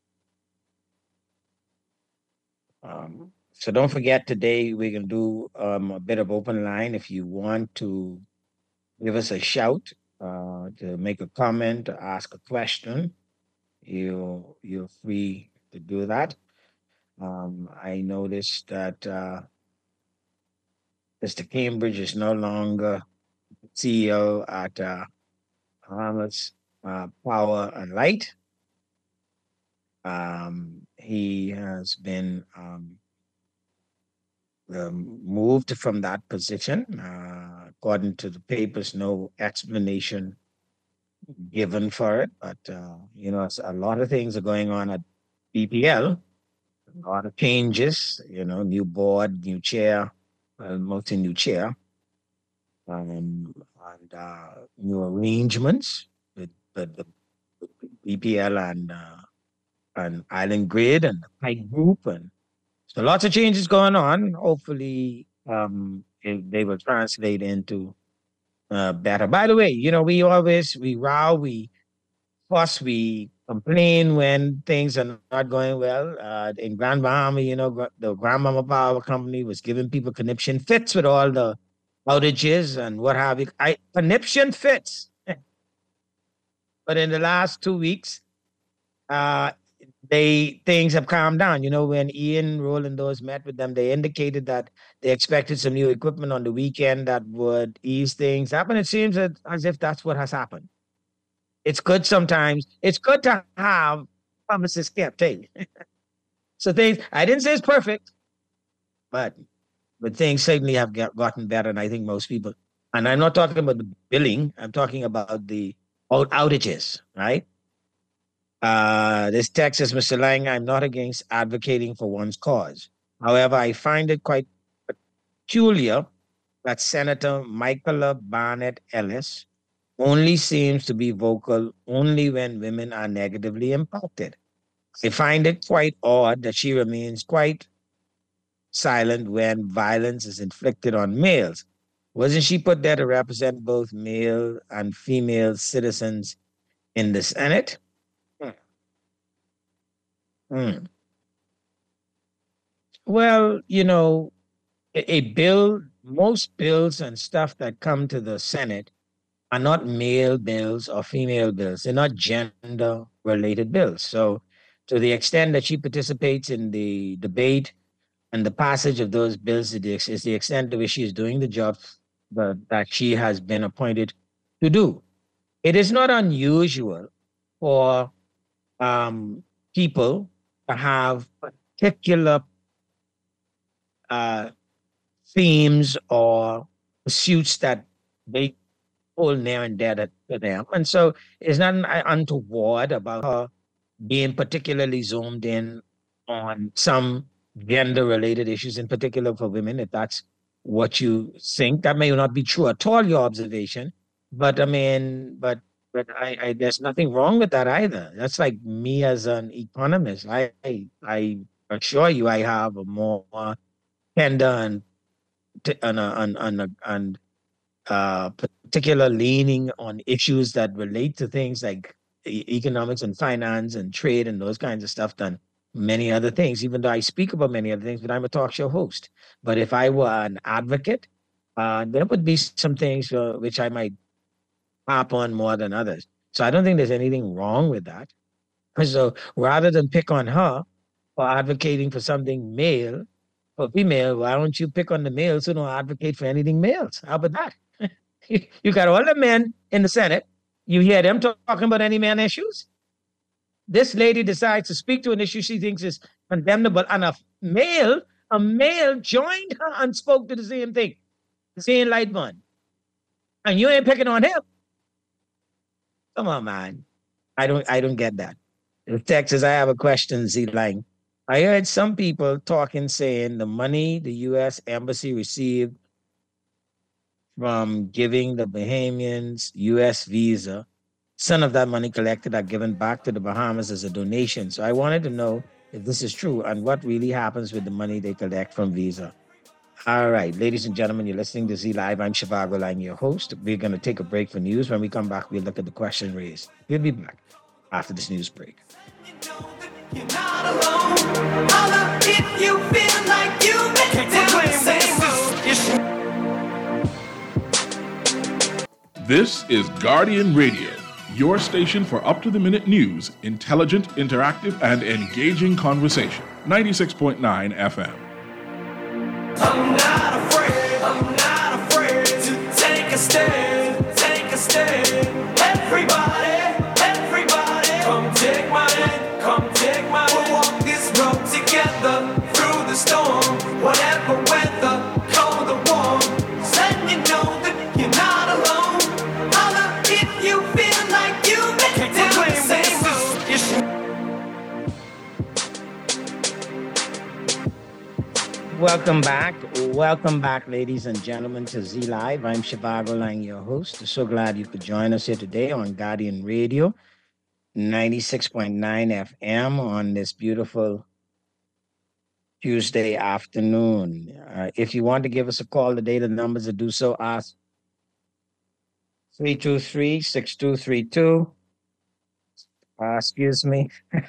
Um, so don't forget, today we're going to do um, a bit of open line. If you want to give us a shout, uh, to make a comment, to ask a question, you, you're free to do that. Um, I noticed that uh, Mister Cambridge is no longer C E O at uh, Bahamas uh, Power and Light. Um, he has been um, um, moved from that position. Uh, according to the papers, no explanation given for it. But, uh, you know, it's- a lot of things are going on at B P L. A lot of changes, you know, new board, new chair, well, mostly new chair, um, and uh, new arrangements with, with the B P L and uh, and Island Grid and the Pike Group, and so lots of changes going on. Hopefully, um, it, they will translate into uh, better. By the way, you know, we always we row, we fuss, we complain when things are not going well. Uh, in Grand Bahama, you know, gra- the Grandmama Power Company was giving people conniption fits with all the outages and what have you. I conniption fits. But in the last two weeks, uh, they things have calmed down. You know, when Ian Roland those met with them, they indicated that they expected some new equipment on the weekend that would ease things up, and it seems that as if that's what has happened. It's good sometimes. It's good to have promises kept. Hey. So things, I didn't say it's perfect, but but things certainly have get, gotten better. And I think most people, and I'm not talking about the billing, I'm talking about the out, outages, right? Uh, this text says, Mister Lang, I'm not against advocating for one's cause. However, I find it quite peculiar that Senator Michaela Barnett Ellis only seems to be vocal only when women are negatively impacted. I find it quite odd that she remains quite silent when violence is inflicted on males. Wasn't she put there to represent both male and female citizens in the Senate? Hmm. Hmm. Well, you know, a, a bill, most bills and stuff that come to the Senate are not male bills or female bills. They're not gender-related bills. So to the extent that she participates in the debate and the passage of those bills is the extent to which she is doing the job that, that she has been appointed to do. It is not unusual for um, people to have particular uh, themes or pursuits that they hold near and dear to them. And so it's not untoward about her being particularly zoomed in on some gender-related issues, in particular for women, if that's what you think. That may not be true at all, your observation, but I mean, but but I, I there's nothing wrong with that either. That's like me as an economist. I I, I assure you I have a more tender and and and and, and uh, particular leaning on issues that relate to things like e- economics and finance and trade and those kinds of stuff than many other things, even though I speak about many other things, but I'm a talk show host. But if I were an advocate, uh, there would be some things uh, which I might hop on more than others. So I don't think there's anything wrong with that. So rather than pick on her for advocating for something male or female, why don't you pick on the males who don't advocate for anything males? How about that? You got all the men in the Senate. You hear them talking about any man issues. This lady decides to speak to an issue she thinks is condemnable, and a male, a male joined her and spoke to the same thing, the same light one. And you ain't picking on him. Come on, man. I don't I don't get that. In Texas, I have a question, Z Lang. I heard some people talking, saying the money the U S Embassy received from giving the Bahamians U S visa, some of that money collected are given back to the Bahamas as a donation. So I wanted to know if this is true and what really happens with the money they collect from visa. All right, ladies and gentlemen, you're listening to Z Live. I'm Shivago Lang, your host. We're going to take a break for news. When we come back, we'll look at the question raised. We'll be back after this news break. You're not alone. Holla if you feel like you make down the same road. This is Guardian Radio, your station for up-to-the-minute news, intelligent, interactive, and engaging conversation. ninety-six point nine F M. I'm not afraid, I'm not afraid to take a stand, take a stand. Everybody, everybody, come take my hand, come take my hand. We'll walk this road together through the storm, whatever weather, cold or warm. Just letting you know that you're not alone. Holla if you feel like you make it down the same road. Welcome back. Welcome back, ladies and gentlemen, to Z Live. I'm Shivago Lang, your host. So glad you could join us here today on Guardian Radio, ninety-six point nine F M on this beautiful Tuesday afternoon. Uh, if you want to give us a call today, the numbers to do so are three two three, six two three two. Uh, excuse me.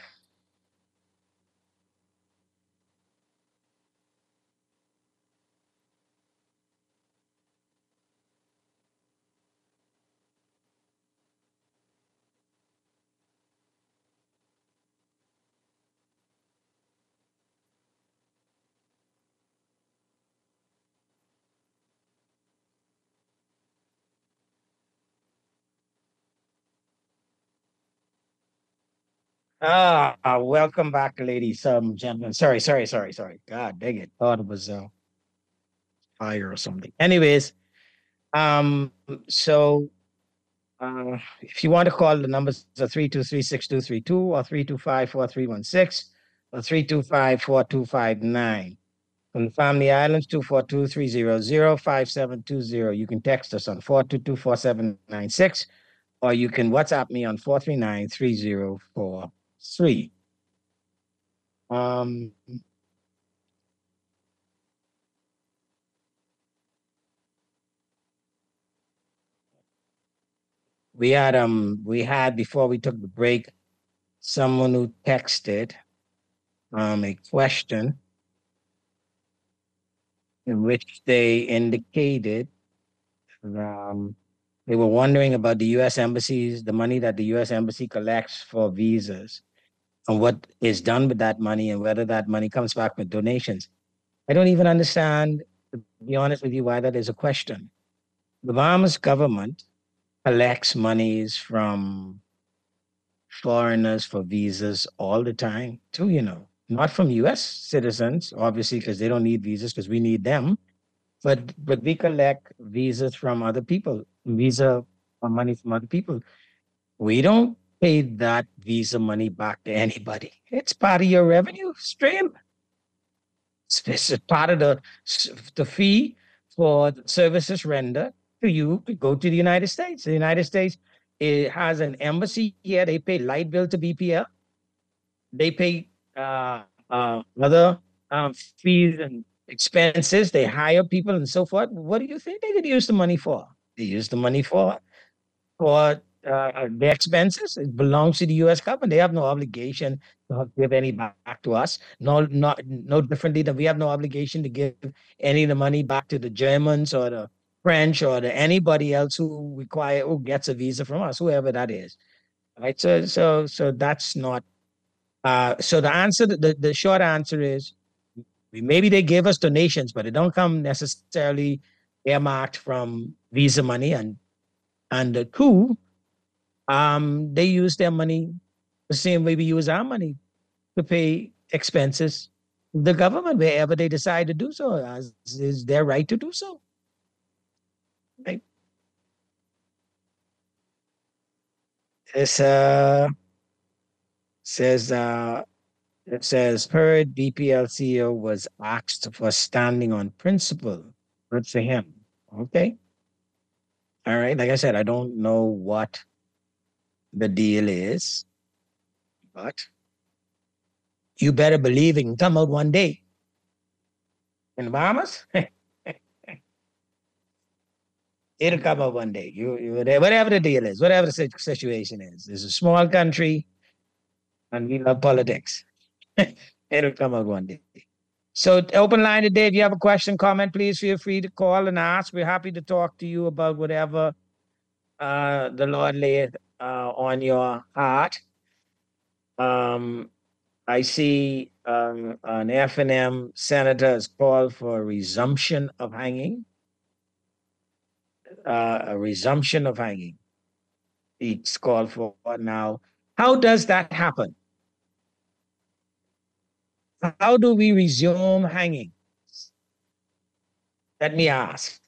Ah, uh, welcome back, ladies, um, gentlemen. Sorry, sorry, sorry, sorry. God dang it. Thought it was uh, fire or something. Anyways, um, so uh, if you want to call, the numbers are three two three, six two three two or three two five, four three one six or three two five, four two five nine. From the Family Islands, two four two, three zero zero, five seven two zero. You can text us on four two two, four seven nine six, or you can WhatsApp me on four three nine, three zero four three. Um, we had um we had before we took the break someone who texted um a question in which they indicated um they were wondering about the U S embassies, the money that the U S embassy collects for visas, and what is done with that money, and whether that money comes back with donations. I don't even understand, to be honest with you, why that is a question. The Bahamas government collects monies from foreigners for visas all the time, too, you know. Not from U S citizens, obviously, because they don't need visas, because we need them. But but we collect visas from other people, visa or money from other people. We don't pay that visa money back to anybody. It's part of your revenue stream. It's, it's part of the, the fee for the services rendered to you to go to the United States. The United States, it has an embassy here. They pay light bill to B P L. They pay uh, uh, other um, fees and expenses. They hire people and so forth. What do you think they could use the money for? They use the money for for uh, their expenses. It belongs to the U S government. They have no obligation to give any back to us. No, not no differently than we have no obligation to give any of the money back to the Germans or the French or to anybody else who require who gets a visa from us, whoever that is. Right. So so so that's not. Uh, so the answer, the, the short answer is, maybe they give us donations, but it don't come necessarily earmarked from visa money. And and the two, um, they use their money the same way we use our money to pay expenses. The government, wherever they decide to do so, as is their right to do so. Right? This uh, says. Uh, It says, heard B P L C E O was asked for standing on principle. Good for him. Okay. All right. Like I said, I don't know what the deal is, but you better believe it can come out one day. In the Bahamas, it'll come out one day. You, you, whatever the deal is, whatever the situation is. It's a small country and we love politics. It'll come out one day. So open line today. If you have a question, comment, please feel free to call and ask. We're happy to talk to you about whatever uh, the Lord laid uh, on your heart. Um, I see um, an F and M senator has called for a resumption of hanging. Uh, a resumption of hanging. It's called for now. How does that happen? How do we resume hanging? Let me ask.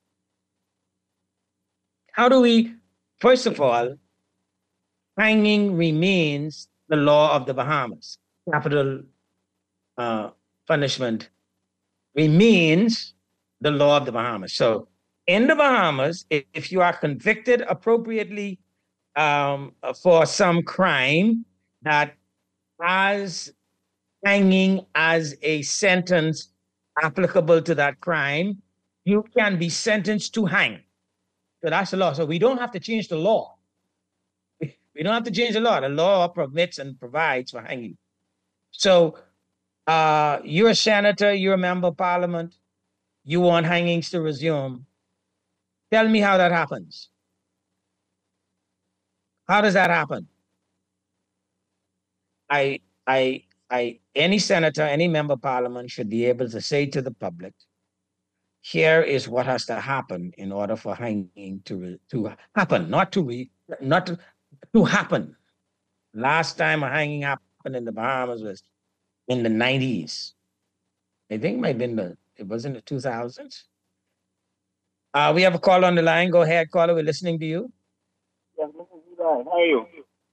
How do we, first of all, hanging remains the law of the Bahamas. Capital uh, punishment remains the law of the Bahamas. So in the Bahamas, if, if you are convicted appropriately um, for some crime that has hanging as a sentence applicable to that crime, you can be sentenced to hang. So that's the law. So we don't have to change the law. We, we don't have to change the law. The law permits and provides for hanging. So uh, you're a senator, you're a member of parliament, you want hangings to resume. Tell me how that happens. How does that happen? I, I, I, any senator, any member of parliament should be able to say to the public, here is what has to happen in order for hanging to, to happen, not to re, not to, to happen. Last time a hanging happened in the Bahamas was in the nineties. I think it might have been the, it was in the two thousands. Uh, we have a caller on the line. Go ahead, caller. We're listening to you. Yes, Missus Eli, how are you?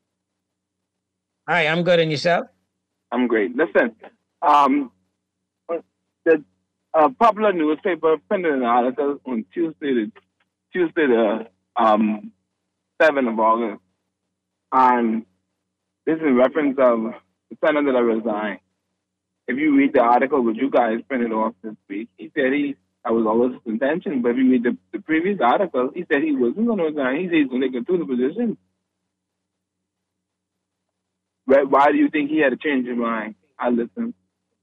Hi, I'm good. And yourself? I'm great. Listen, um, the uh, popular newspaper printed an article on Tuesday, the, Tuesday the um, seventh of August, and this is in reference of the senator that resigned. If you read the article which you guys printed off this week, he said he that was always his intention. But if you read the, the previous article, he said he wasn't going to resign. He said he's going to get through the position. Why, why do you think he had to change his mind? I listen.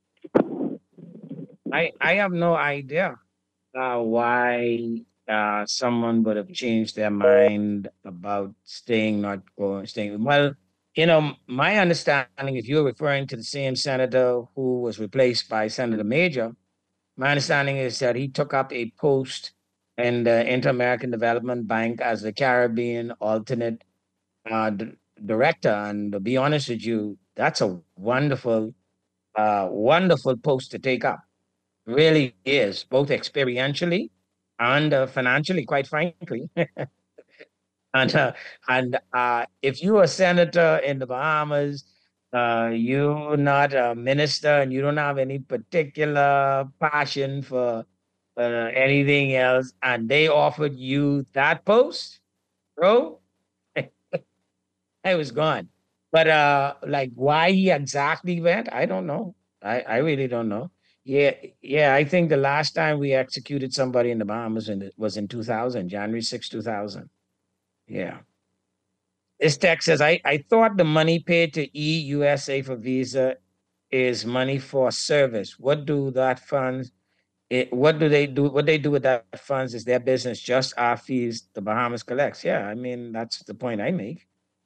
I I have no idea uh, why uh, someone would have changed their mind about staying, not going, staying. Well, you know, my understanding, if you're referring to the same senator who was replaced by Senator Major, my understanding is that he took up a post in the Inter-American Development Bank as the Caribbean alternate uh, d- director. And to be honest with you, that's a wonderful, uh, wonderful post to take up. Really is, both experientially and uh, financially, quite frankly. and uh, and uh, if you're a senator in the Bahamas, uh, you're not a minister and you don't have any particular passion for uh, anything else, and they offered you that post, bro, I was gone. But uh, like why he exactly went, I don't know. I, I really don't know. Yeah, yeah. I think the last time we executed somebody in the Bahamas in the, was in two thousand, January sixth, two thousand. Yeah. This text says, I, I thought the money paid to E U S A for visa is money for service. What do that funds, it, what do they do? What they do with that funds is their business, just our fees the Bahamas collects. Yeah, I mean, that's the point I make.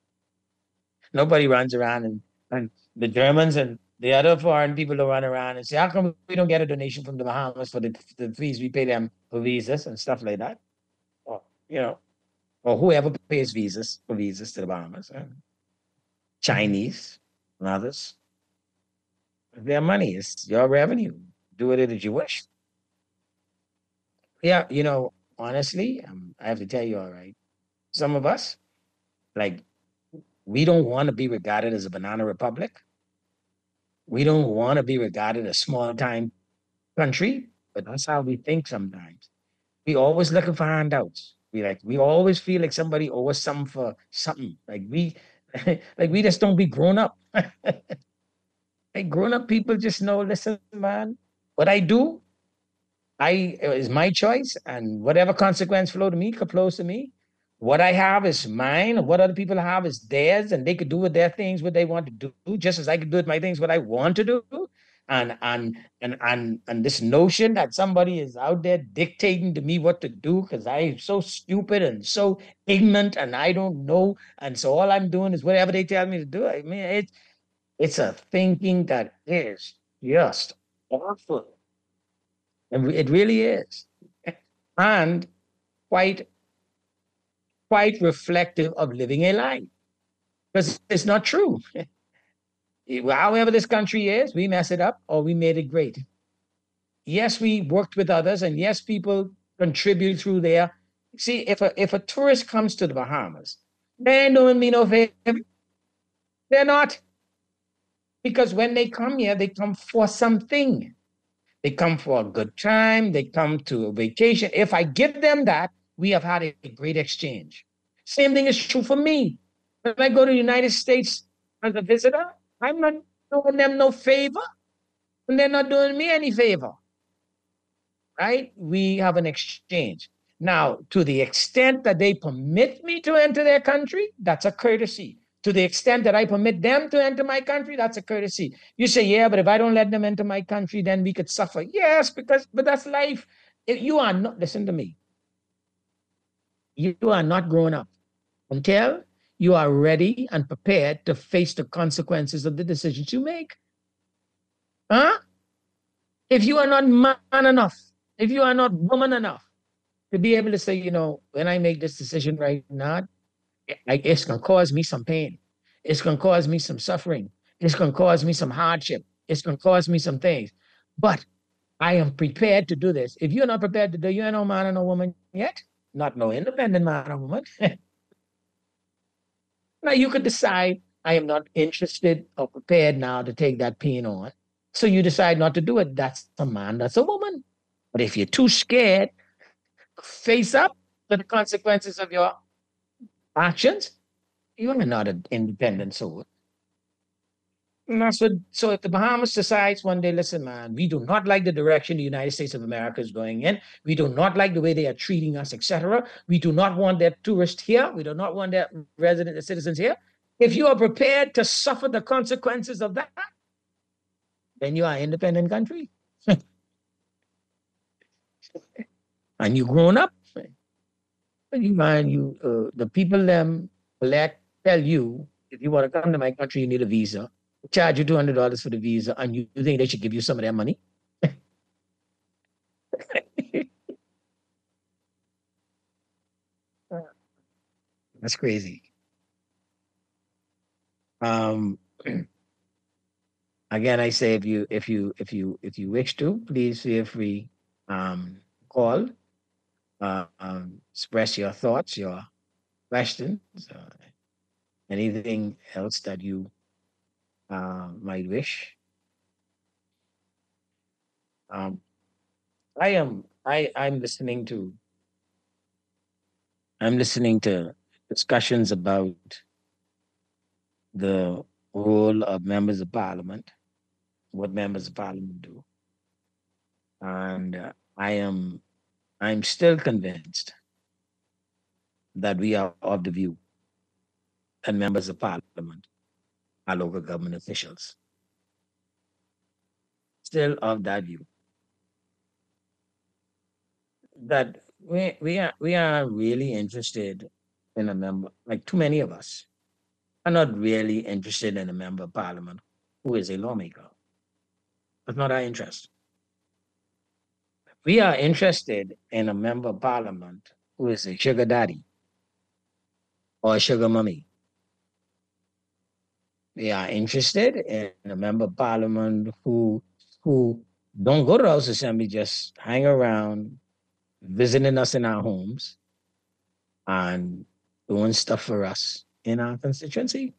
Nobody runs around and, and the Germans and the other foreign people don't run around and say, how come we don't get a donation from the Bahamas for the, the fees we pay them for visas and stuff like that? Or, you know, or whoever pays visas for visas to the Bahamas. Uh, Chinese and others. Their money is your revenue. Do with it as you wish. Yeah, you know, honestly, um, I have to tell you, all right, some of us, like, we don't want to be regarded as a banana republic. We don't want to be regarded as a small-time country, but that's how we think sometimes. We always looking for handouts. We like we always feel like somebody owes something for something. Like we, like we just don't be grown up. Like grown up people just know. Listen, man, what I do, I is my choice, and whatever consequence flow to me, flows to me. What I have is mine. What other people have is theirs, and they could do with their things what they want to do, just as I could do with my things what I want to do. And and and and and this notion that somebody is out there dictating to me what to do because I'm so stupid and so ignorant and I don't know, and so all I'm doing is whatever they tell me to do. I mean, it's it's a thinking that is just awful, and it really is, and quite. quite reflective of living a lie, because it's not true. However this country is, we mess it up or we made it great. Yes, we worked with others, and yes, people contribute through there. See, if a if a tourist comes to the Bahamas, they ain't doing me no favor. They're not. Because when they come here, they come for something. They come for a good time. They come to a vacation. If I give them that, we have had a great exchange. Same thing is true for me. When I go to the United States as a visitor, I'm not doing them no favor, and they're not doing me any favor. Right? We have an exchange. Now, to the extent that they permit me to enter their country, that's a courtesy. To the extent that I permit them to enter my country, that's a courtesy. You say, yeah, but if I don't let them enter my country, then we could suffer. Yes, because, but that's life. If you are not, listen to me. You are not grown up until you are ready and prepared to face the consequences of the decisions you make. Huh? If you are not man enough, if you are not woman enough to be able to say, you know, when I make this decision right now, it's going to cause me some pain. It's going to cause me some suffering. It's going to cause me some hardship. It's going to cause me some things. But I am prepared to do this. If you're not prepared to do it, you ain't no man or no woman yet. Not no independent man or woman. Now, you could decide, I am not interested or prepared now to take that pain on. So you decide not to do it. That's a man, that's a woman. But if you're too scared to face up to the consequences of your actions, you are not an independent soul. And that's what, so if the Bahamas decides one day, listen, man, we do not like the direction the United States of America is going in. We do not like the way they are treating us, et cetera. We do not want their tourists here. We do not want their resident and citizens here. If you are prepared to suffer the consequences of that, then you are an independent country. And you grown up. You mind you, uh, the people them let tell you, if you want to come to my country, you need a visa. Charge you two hundred dollars for the visa, and you, you think they should give you some of their money? That's crazy. Um, again, I say if you if you if you if you wish to, please feel free. Um, call, uh, um, express your thoughts, your questions, uh, anything else that you uh, might wish. Um, I am I I'm listening to I'm listening to discussions about the role of members of parliament, what members of parliament do. And uh, I am, I'm still convinced that we are of the view that members of parliament are local government officials. Still of that view. That we, we are we are really interested in a member, like too many of us are not really interested in a member of parliament who is a lawmaker. That's not our interest. We are interested in a member of parliament who is a sugar daddy or a sugar mummy. We are interested in a member of parliament who who don't go to the House Assembly, just hang around, visiting us in our homes and doing stuff for us in our constituency.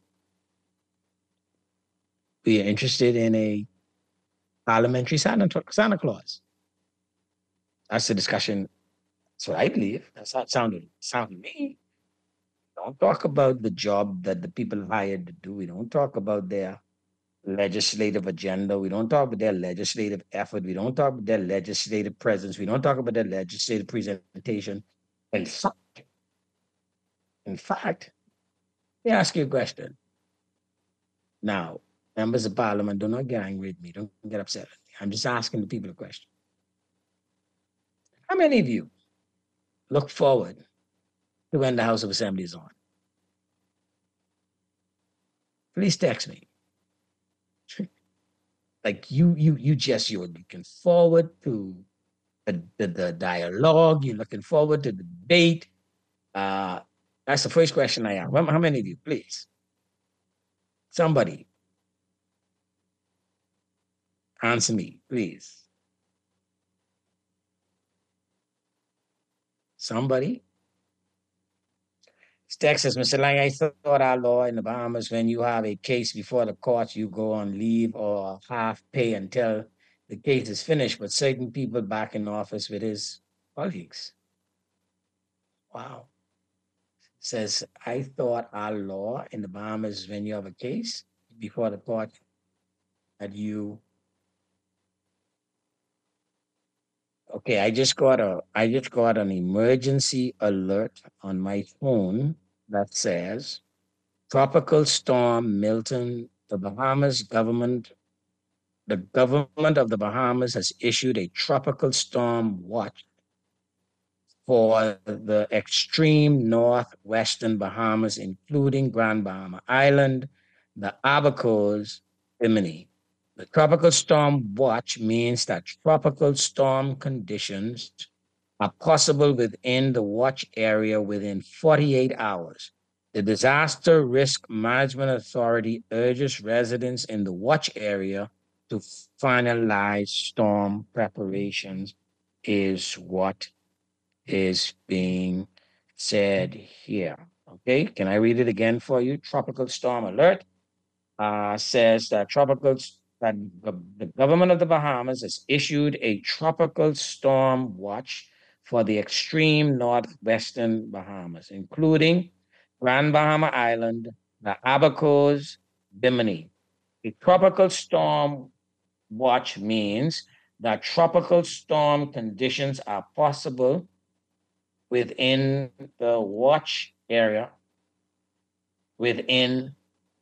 We are interested in a parliamentary Santa, Santa Claus. That's the discussion. That's what I believe. That's how it sounded, sounded to me. Don't talk about the job that the people hired to do. We don't talk about their legislative agenda. We don't talk about their legislative effort. We don't talk about their legislative presence. We don't talk about their legislative presentation. In fact, in fact, let me ask you a question. Now, members of parliament, do not get angry with me. Don't get upset at me. I'm just asking the people a question. How many of you look forward to when the House of Assembly is on? Please text me. Like you, you, you just, you're looking forward to the, the, the dialogue. You're looking forward to the debate. Uh, that's the first question I have. How, how many of you, please? Somebody. Answer me, please. Somebody? Texas, Mister Lang, I thought our law in the Bahamas, when you have a case before the court, you go on leave or half pay until the case is finished, but certain people back in office with his colleagues. Wow. Says, I thought our law in the Bahamas, when you have a case before the court, that you. Okay, I just got a, I just got an emergency alert on my phone that says, Tropical Storm Milton, the Bahamas government, the government of the Bahamas has issued a tropical storm watch for the extreme northwestern Bahamas, including Grand Bahama Island, the Abacos, Bimini. The tropical storm watch means that tropical storm conditions are possible within the watch area within forty-eight hours. The Disaster Risk Management Authority urges residents in the watch area to finalize storm preparations, is what is being said here. Okay, can I read it again for you? Tropical storm alert uh, says that tropical that the, the government of the Bahamas has issued a tropical storm watch for the extreme northwestern Bahamas, including Grand Bahama Island, the Abacos, Bimini. A tropical storm watch means that tropical storm conditions are possible within the watch area within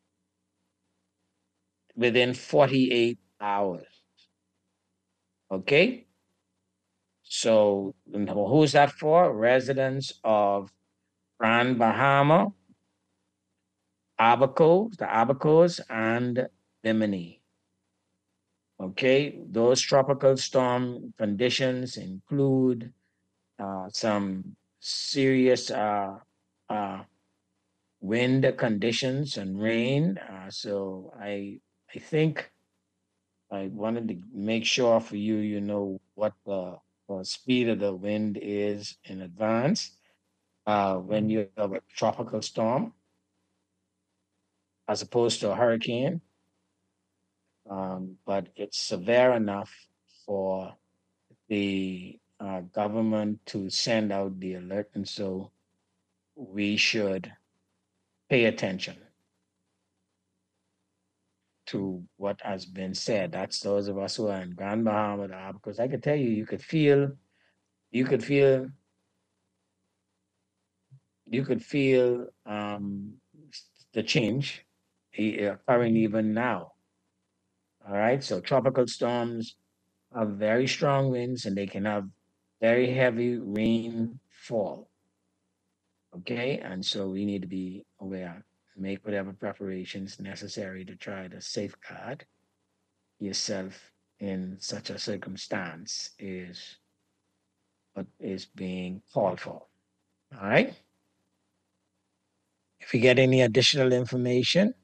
within forty-eight hours. Okay? So who's that for? Residents of Grand Bahama, Abacos, the Abacos, and Bimini. Okay, those tropical storm conditions include uh, some serious uh, uh, wind conditions and rain. Uh, so I, I think I wanted to make sure for you, you know what the, the speed of the wind is in advance uh, when you have a tropical storm, as opposed to a hurricane. Um, but it's severe enough for the uh, government to send out the alert. And so we should pay attention to what has been said. That's those of us who are in Grand Bahama, because I could tell you, you could feel, you could feel, you could feel um, the change occurring even now. All right, so tropical storms have very strong winds and they can have very heavy rainfall. Okay, and so we need to be aware, make whatever preparations necessary to try to safeguard yourself in such a circumstance is what is being called for. All right. If you get any additional information,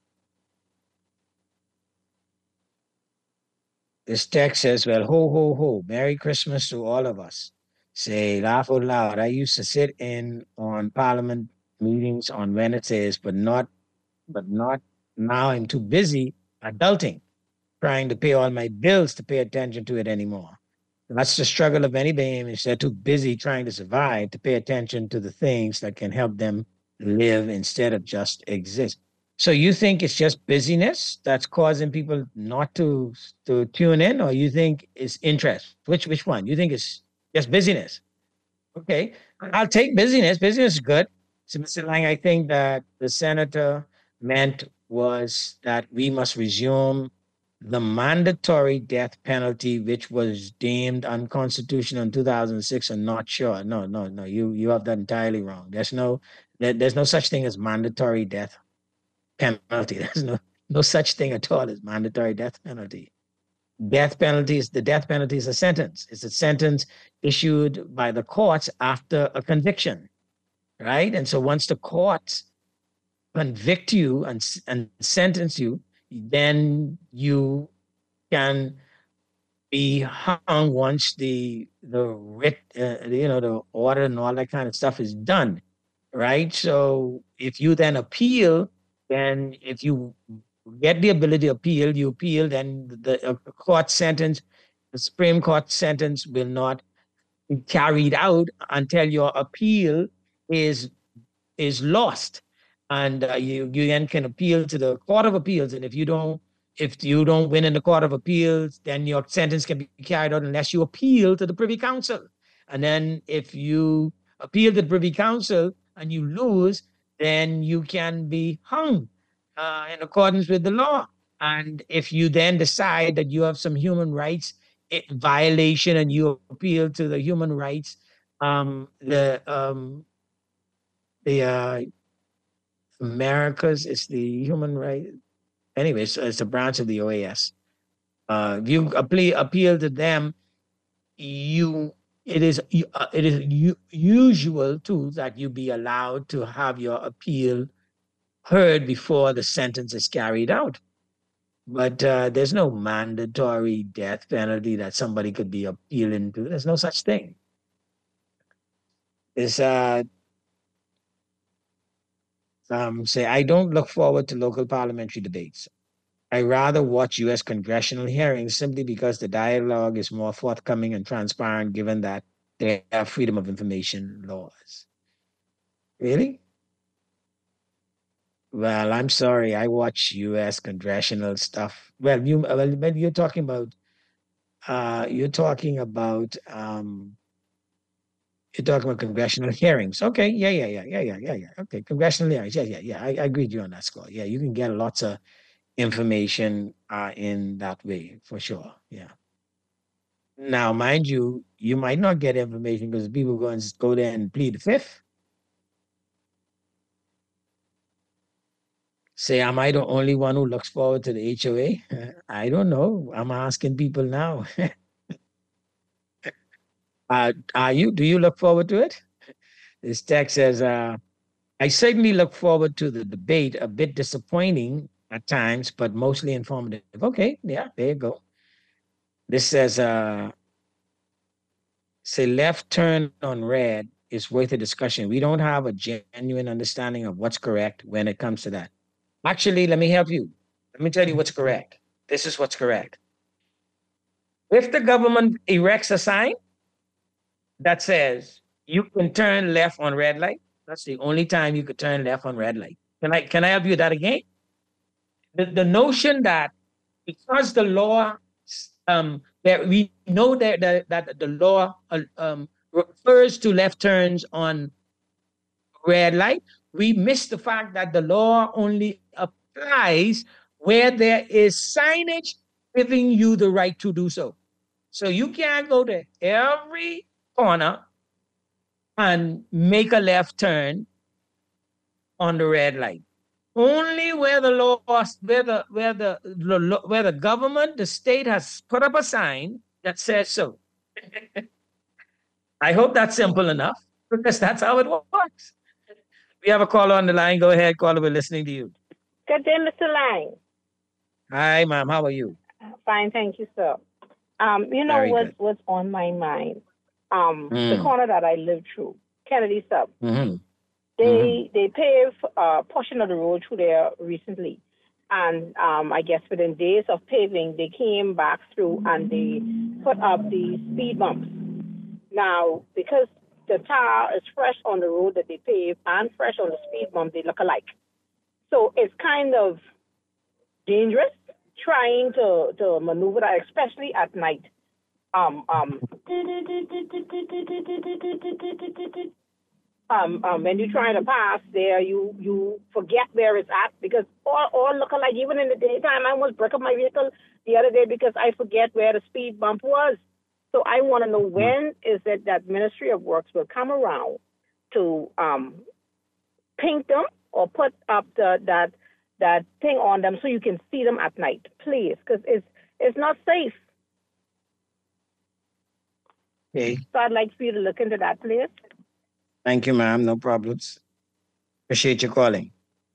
this text says, well, ho, ho, ho, Merry Christmas to all of us. Say, laugh out loud. I used to sit in on Parliament meetings on Wednesdays, but not, but not now. I'm too busy adulting, trying to pay all my bills to pay attention to it anymore. That's the struggle of any Bahamians. They're too busy trying to survive to pay attention to the things that can help them live instead of just exist. So you think it's just busyness that's causing people not to, to tune in, or you think it's interest? Which which one? You think it's just busyness? Okay, I'll take busyness. Busyness is good. So Mister Lang, I think that the senator meant was that we must resume the mandatory death penalty, which was deemed unconstitutional in two thousand six. I'm not sure. No, no, no. You you have that entirely wrong. There's no there, there's no such thing as mandatory death penalty. There's no no such thing at all as mandatory death penalty. Death penalty is the death penalty is a sentence. It's a sentence issued by the courts after a conviction, right? And so once the courts convict you and and sentence you, then you can be hung once the the writ, uh, you know, the order and all that kind of stuff is done, right? So if you then appeal, then if you get the ability to appeal, you appeal, then the uh, court sentence, the Supreme Court sentence will not be carried out until your appeal is is lost. And uh, you, you then can appeal to the Court of Appeals. And if you don't, if you don't win in the Court of Appeals, then your sentence can be carried out unless you appeal to the Privy Council. And then if you appeal to the Privy Council and you lose, then you can be hung uh, in accordance with the law. And if you then decide that you have some human rights violation and you appeal to the human rights, um, the um, the uh, Americas, it's the human right. Anyway, so it's a branch of the O A S. Uh, if you appeal, appeal to them, you it is uh, it is u- usual too that you be allowed to have your appeal heard before the sentence is carried out. But uh, there's no mandatory death penalty that somebody could be appealing to. There's no such thing. It's uh, um, say, I don't look forward to local parliamentary debates. I rather watch U S congressional hearings simply because the dialogue is more forthcoming and transparent, given that they have freedom of information laws. Really? Well, I'm sorry. I watch U S congressional stuff. Well, you well, when you're talking about, uh, you're talking about, um, you're talking about congressional hearings. Okay, yeah, yeah, yeah, yeah, yeah, yeah, yeah. Okay, congressional hearings. Yeah, yeah, yeah. I, I agree with you on that score. Yeah, you can get lots of information uh, in that way for sure. Yeah. Now, mind you, you might not get information because people go and go there and plead the fifth. Say, am I the only one who looks forward to the H O A? I don't know. I'm asking people now. uh, are you? Do you look forward to it? This text says, uh, I certainly look forward to the debate, a bit disappointing at times, but mostly informative. Okay, yeah, there you go. This says, uh, say, left turn on red is worth a discussion. We don't have a genuine understanding of what's correct when it comes to that. Actually, let me help you. Let me tell you what's correct. This is what's correct. If the government erects a sign that says you can turn left on red light, that's the only time you could turn left on red light. Can I can I help you with that again? The, the notion that because the law, um, that we know that, that, that the law uh, um, refers to left turns on red light, we miss the fact that the law only applies where there is signage giving you the right to do so. So you can't go to every corner and make a left turn on the red light. Only where the law, where the where the where the government, the state has put up a sign that says so. I hope that's simple enough because that's how it works. We have a caller on the line. Go ahead, caller. We're listening to you. Good day, Mister Lang. Hi, ma'am. How are you? Fine, thank you, sir. Um, you know Very what, good. what's on my mind? Um, Mm. The corner that I live through, Kennedy Sub. Mm-hmm. They they paved a portion of the road through there recently, and um, I guess within days of paving, they came back through and they put up the speed bumps. Now, because the tar is fresh on the road that they paved and fresh on the speed bump, they look alike. So it's kind of dangerous trying to, to maneuver that, especially at night. Um, um, um, um, when you're trying to pass there, you, you forget where it's at because all, all look alike. Even in the daytime, I almost broke up my vehicle the other day because I forget where the speed bump was. So I want to know when is it that Ministry of Works will come around to um, paint them or put up the, that that thing on them so you can see them at night, please, because it's it's not safe. Okay. So I'd like for you to look into that, please. Thank you, ma'am. No problems. Appreciate you calling.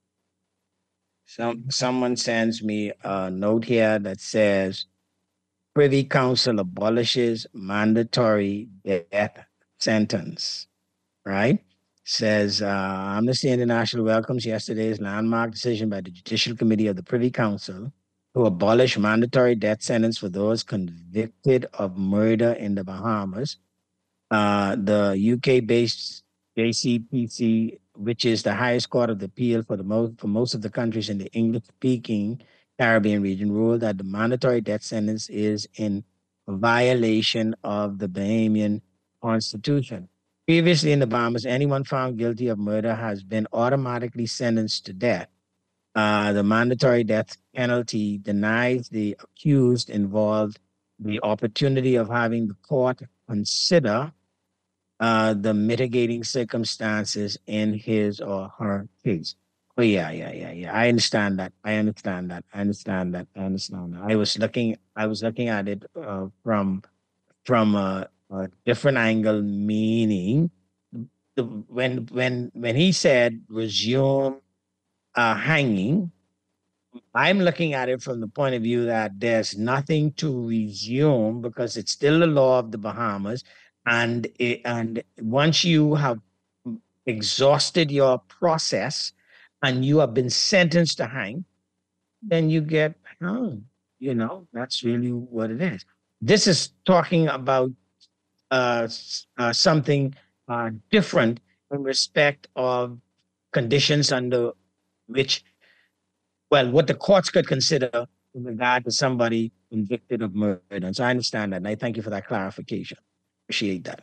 Some someone sends me a note here that says Privy Council abolishes mandatory death sentence, right? says uh, Amnesty International welcomes yesterday's landmark decision by the Judicial Committee of the Privy Council to abolish mandatory death sentence for those convicted of murder in the Bahamas. Uh, the U K-based J C P C, which is the highest court of appeal for the most for most of the countries in the English-speaking Caribbean region, ruled that the mandatory death sentence is in violation of the Bahamian Constitution. Previously in the Bahamas, anyone found guilty of murder has been automatically sentenced to death. Uh, the mandatory death penalty denies the accused involved the opportunity of having the court consider uh, the mitigating circumstances in his or her case. Oh, yeah, yeah, yeah, yeah. I understand that. I understand that. I understand that. I understand that. I was looking, I was looking at it uh, from, from a, a different angle, meaning the, when, when, when he said resume uh, hanging, I'm looking at it from the point of view that there's nothing to resume because it's still the law of the Bahamas. And, it, and once you have exhausted your process and you have been sentenced to hang, then you get hung. You know, that's really what it is. This is talking about uh, uh, something uh, different in respect of conditions under which, well, what the courts could consider in regard to somebody convicted of murder. And so I understand that, and I thank you for that clarification. Appreciate that.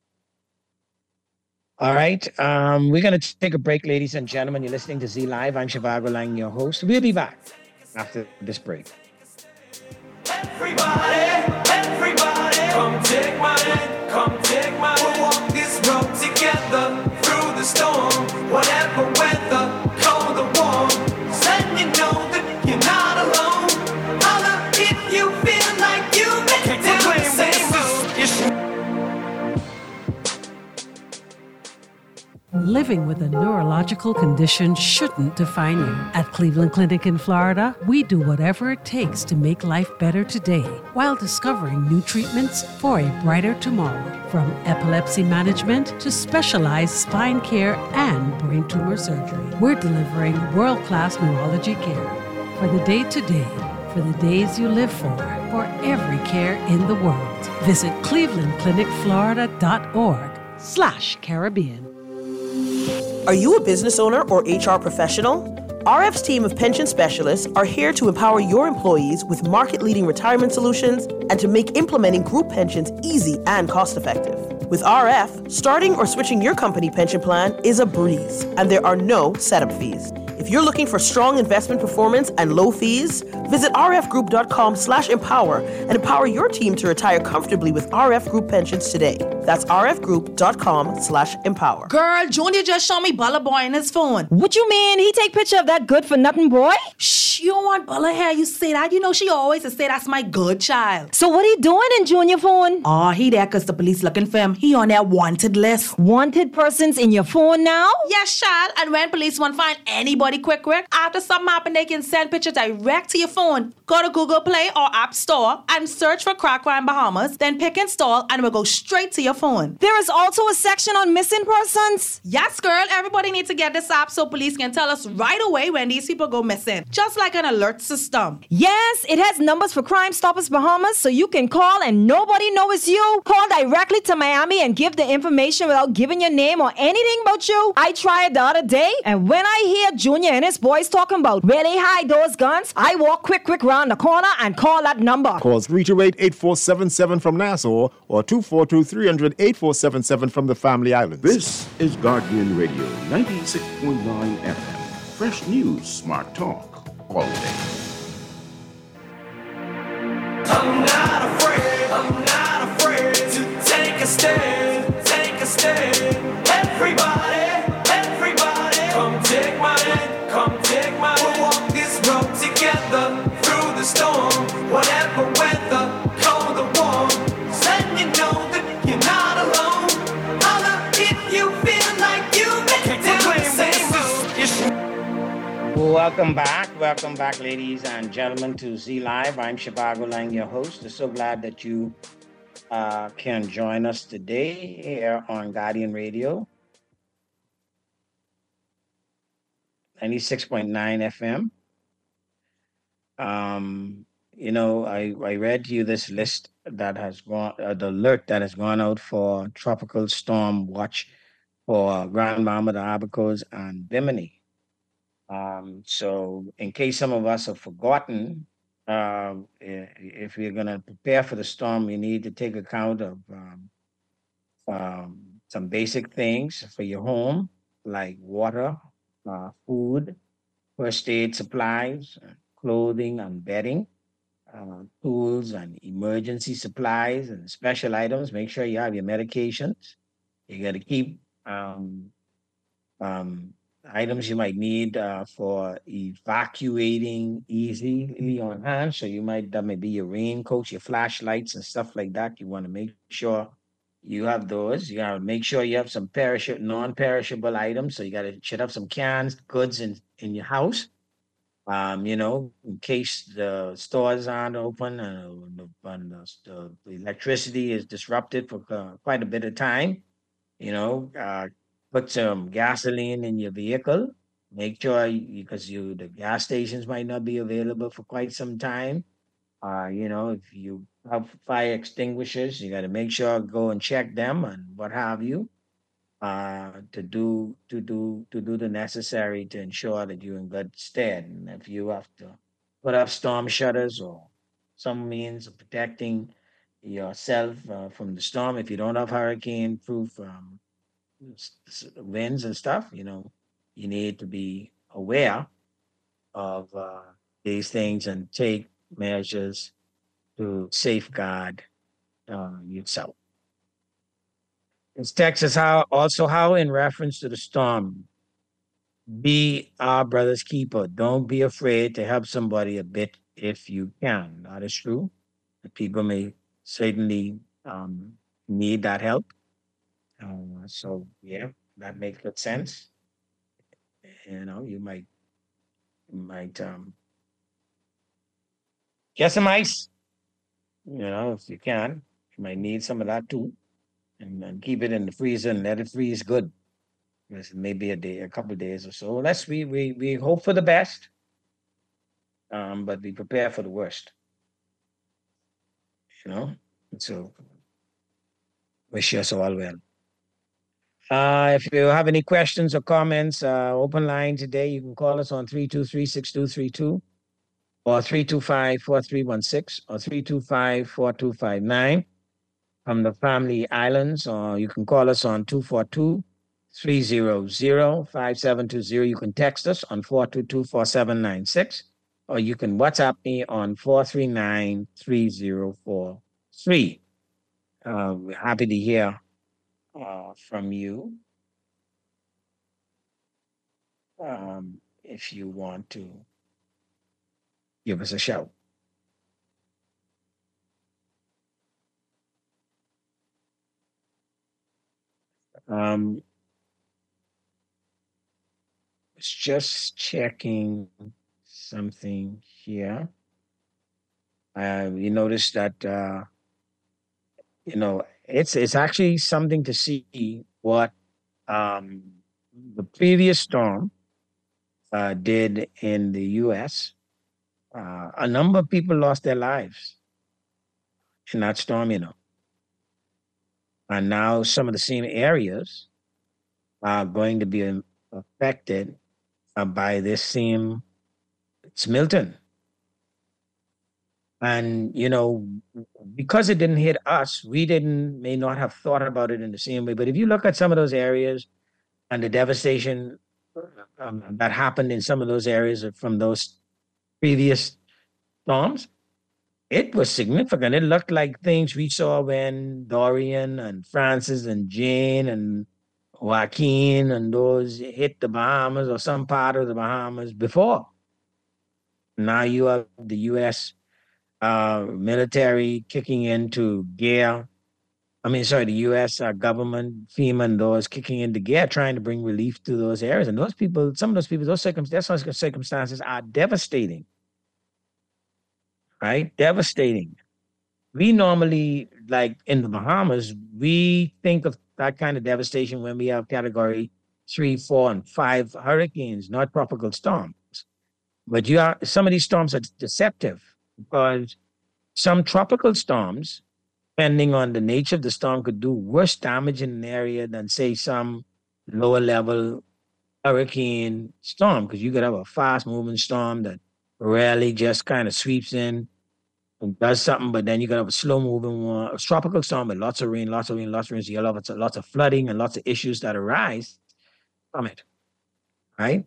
All right, um, we're going to take a break, ladies and gentlemen. You're listening to Z Live. I'm Shivago Lang, your host. We'll be back after this break. Everybody, everybody, come take my hand, come take my hand. We'll walk this road together through the storm, whatever weather, cold or warm. Letting you know that you're not alone. Holla if you feel like you make it down the same road. Living with a neurological condition shouldn't define you. At Cleveland Clinic in Florida, we do whatever it takes to make life better today while discovering new treatments for a brighter tomorrow. From epilepsy management to specialized spine care and brain tumor surgery, we're delivering world-class neurology care for the day-to-day, for the days you live for, for every care in the world. Visit cleveland clinic florida dot org slash Caribbean. Are you a business owner or H R professional? R F's team of pension specialists are here to empower your employees with market-leading retirement solutions and to make implementing group pensions easy and cost-effective. With R F, starting or switching your company pension plan is a breeze, and there are no setup fees. If you're looking for strong investment performance and low fees, visit r f group dot com slash empower and empower your team to retire comfortably with R F Group Pensions today. That's r f group dot com slash empower. Girl, Junior just showed me Bella Boy in his phone. What you mean? He take picture of that good-for-nothing boy? Shh, you don't want Bella hair. You say that. You know she always say that's my good child. So what he doing in Junior phone? Oh, he there because the police looking for him. He on that wanted list. Wanted persons in your phone now? Yes, child. And when police want to find anybody quick, quick, after something happen, they can send pictures direct to your phone. Go to Google Play or App Store and search for Crack Crime Bahamas, then pick install and it will go straight to your phone. There is also a section on missing persons? Yes, girl. Everybody needs to get this app so police can tell us right away when these people go missing. Just like an alert system. Yes, it has numbers for Crime Stoppers Bahamas so you can call and nobody knows it's you. Call directly to Miami and give the information without giving your name or anything about you. I tried the other day and when I hear Junior and his boys talking about where they hide those guns, I walk quick, quick round the corner and call that number. Call three two eight, eight four seven seven from Nassau or two four two, three hundred, eight four seven seven from the Family Islands. This is Guardian Radio, ninety-six point nine F M. Fresh news, smart talk, all day. I'm not afraid, I'm not afraid to take a stand, take a stand. Everybody, everybody, come take my hand, come take my hand. We'll walk this road together through the storm, whatever weather, cold or warm. Letting you know that you're not alone. Holla if you feel like you make it down the same road. Welcome back. Welcome back, ladies and gentlemen, to Z Live. I'm Shivago Lang, your host. I'm so glad that you uh, can join us today here on Guardian Radio. ninety-six point nine F M. Um, you know, I, I read you this list that has gone, uh, the alert that has gone out for tropical storm watch for Grand Bahama, the Abacos, and Bimini. Um, so in case some of us have forgotten, um, i- if we're going to prepare for the storm, we need to take account of um, um, some basic things for your home, like water, uh, food, first aid supplies, uh, clothing and bedding, uh, tools and emergency supplies and special items. Make sure you have your medications. You got to keep um, um, items you might need uh, for evacuating easily on hand. So you might, that may be your raincoats, your flashlights and stuff like that. You want to make sure you have those. You got to make sure you have some perishable, non-perishable items. So you got to should have some canned goods in, in your house. Um, you know, in case the stores aren't open and, the, and the, the, the electricity is disrupted for uh, quite a bit of time, you know, uh, put some gasoline in your vehicle. Make sure, because you, you the gas stations might not be available for quite some time. Uh, you know, if you have fire extinguishers, you got to make sure go and check them and what have you. Uh, to do to do to do the necessary to ensure that you're in good stead. And if you have to put up storm shutters or some means of protecting yourself uh, from the storm, if you don't have hurricane-proof um, s- s- winds and stuff, you know, you need to be aware of uh, these things and take measures to safeguard uh, yourself. It's Texas how also how in reference to the storm, be our brother's keeper. Don't be afraid to help somebody a bit if you can. That is true. The people may certainly um, need that help. Uh, so yeah, that makes good sense. You know, you might you might um, get some ice. You know, if you can, you might need some of that too, and, and keep it in the freezer and let it freeze good. Yes, maybe a day, a couple of days or so. Let's we we we hope for the best, um, but be prepared for the worst. You know, so wish us all well. Uh, if you have any questions or comments, uh, open line today. You can call us on three two three, six two three two or three two five, four three one six or three two five, four two five nine from the Family Islands, or you can call us on two four two, three zero zero, five seven two zero. You can text us on four two two, four seven nine six, or you can WhatsApp me on four three nine, three zero four three. Uh, we're happy to hear uh, from you. Um, if you want to give us a shout. Um, it's just checking something here. Uh, you notice that uh, you know it's it's actually something to see what um, the previous storm uh, did in the U S. Uh, a number of people lost their lives in that storm, you know, and now some of the same areas are going to be um, affected uh, by this same. It's Milton. And, you know, because it didn't hit us, we didn't, may not have thought about it in the same way. But if you look at some of those areas and the devastation um, that happened in some of those areas from those previous storms, it was significant. It looked like things we saw when Dorian and Francis and Jane and Joaquin and those hit the Bahamas or some part of the Bahamas before. Now you have the U S uh, military kicking into gear. I mean, sorry, the U S uh, government, FEMA and those kicking into gear, trying to bring relief to those areas. And those people, some of those people, those circumstances, those circumstances are devastating, right? Devastating. We normally, like in the Bahamas, we think of that kind of devastation when we have category three, four, and five hurricanes, not tropical storms. But you are some of these storms are deceptive because some tropical storms, depending on the nature of the storm, could do worse damage in an area than, say, some lower level hurricane storm, because you could have a fast moving storm that rarely just kind of sweeps in and does something, but then you could have a slow moving one, a tropical storm with lots of rain, lots of rain, lots of rain. So you have lots of, lots of flooding and lots of issues that arise from it, right?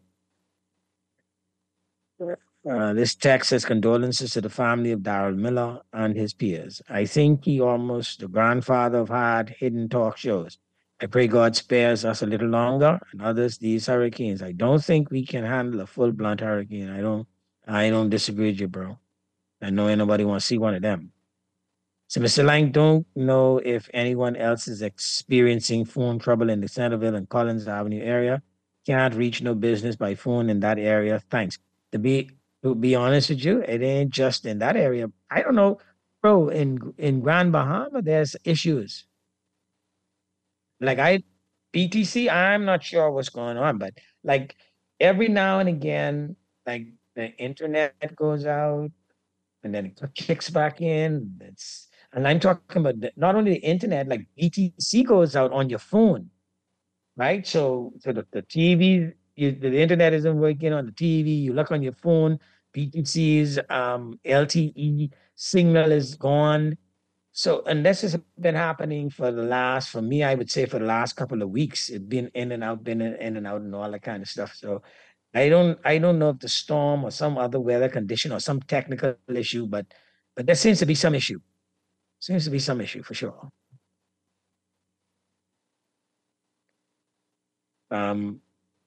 Uh, this text says condolences to the family of Darrell Miller and his peers. I think he almost the grandfather of hard hidden talk shows. I pray God spares us a little longer and others these hurricanes. I don't think we can handle a full blunt hurricane. I don't I don't disagree with you, bro. I know anybody wants to see one of them. So Mister Lang, don't know if anyone else is experiencing phone trouble in the Centerville and Collins Avenue area. Can't reach no business by phone in that area. Thanks. To be to be honest with you, it ain't just in that area. I don't know, bro. In in Grand Bahama, there's issues. Like I, B T C, I'm not sure what's going on, but like every now and again, like the internet goes out, and then it kicks back in. It's and I'm talking about the, not only the internet, like B T C goes out on your phone, right? So so the, the T V. You, the internet isn't working on the T V. You look on your phone, B T C's um, L T E signal is gone. So, and this has been happening for the last, for me, I would say for the last couple of weeks. It's been in and out, been in and out, and all that kind of stuff. So, I don't, I don't know if the storm or some other weather condition or some technical issue, but, but there seems to be some issue. Seems to be some issue for sure. Um.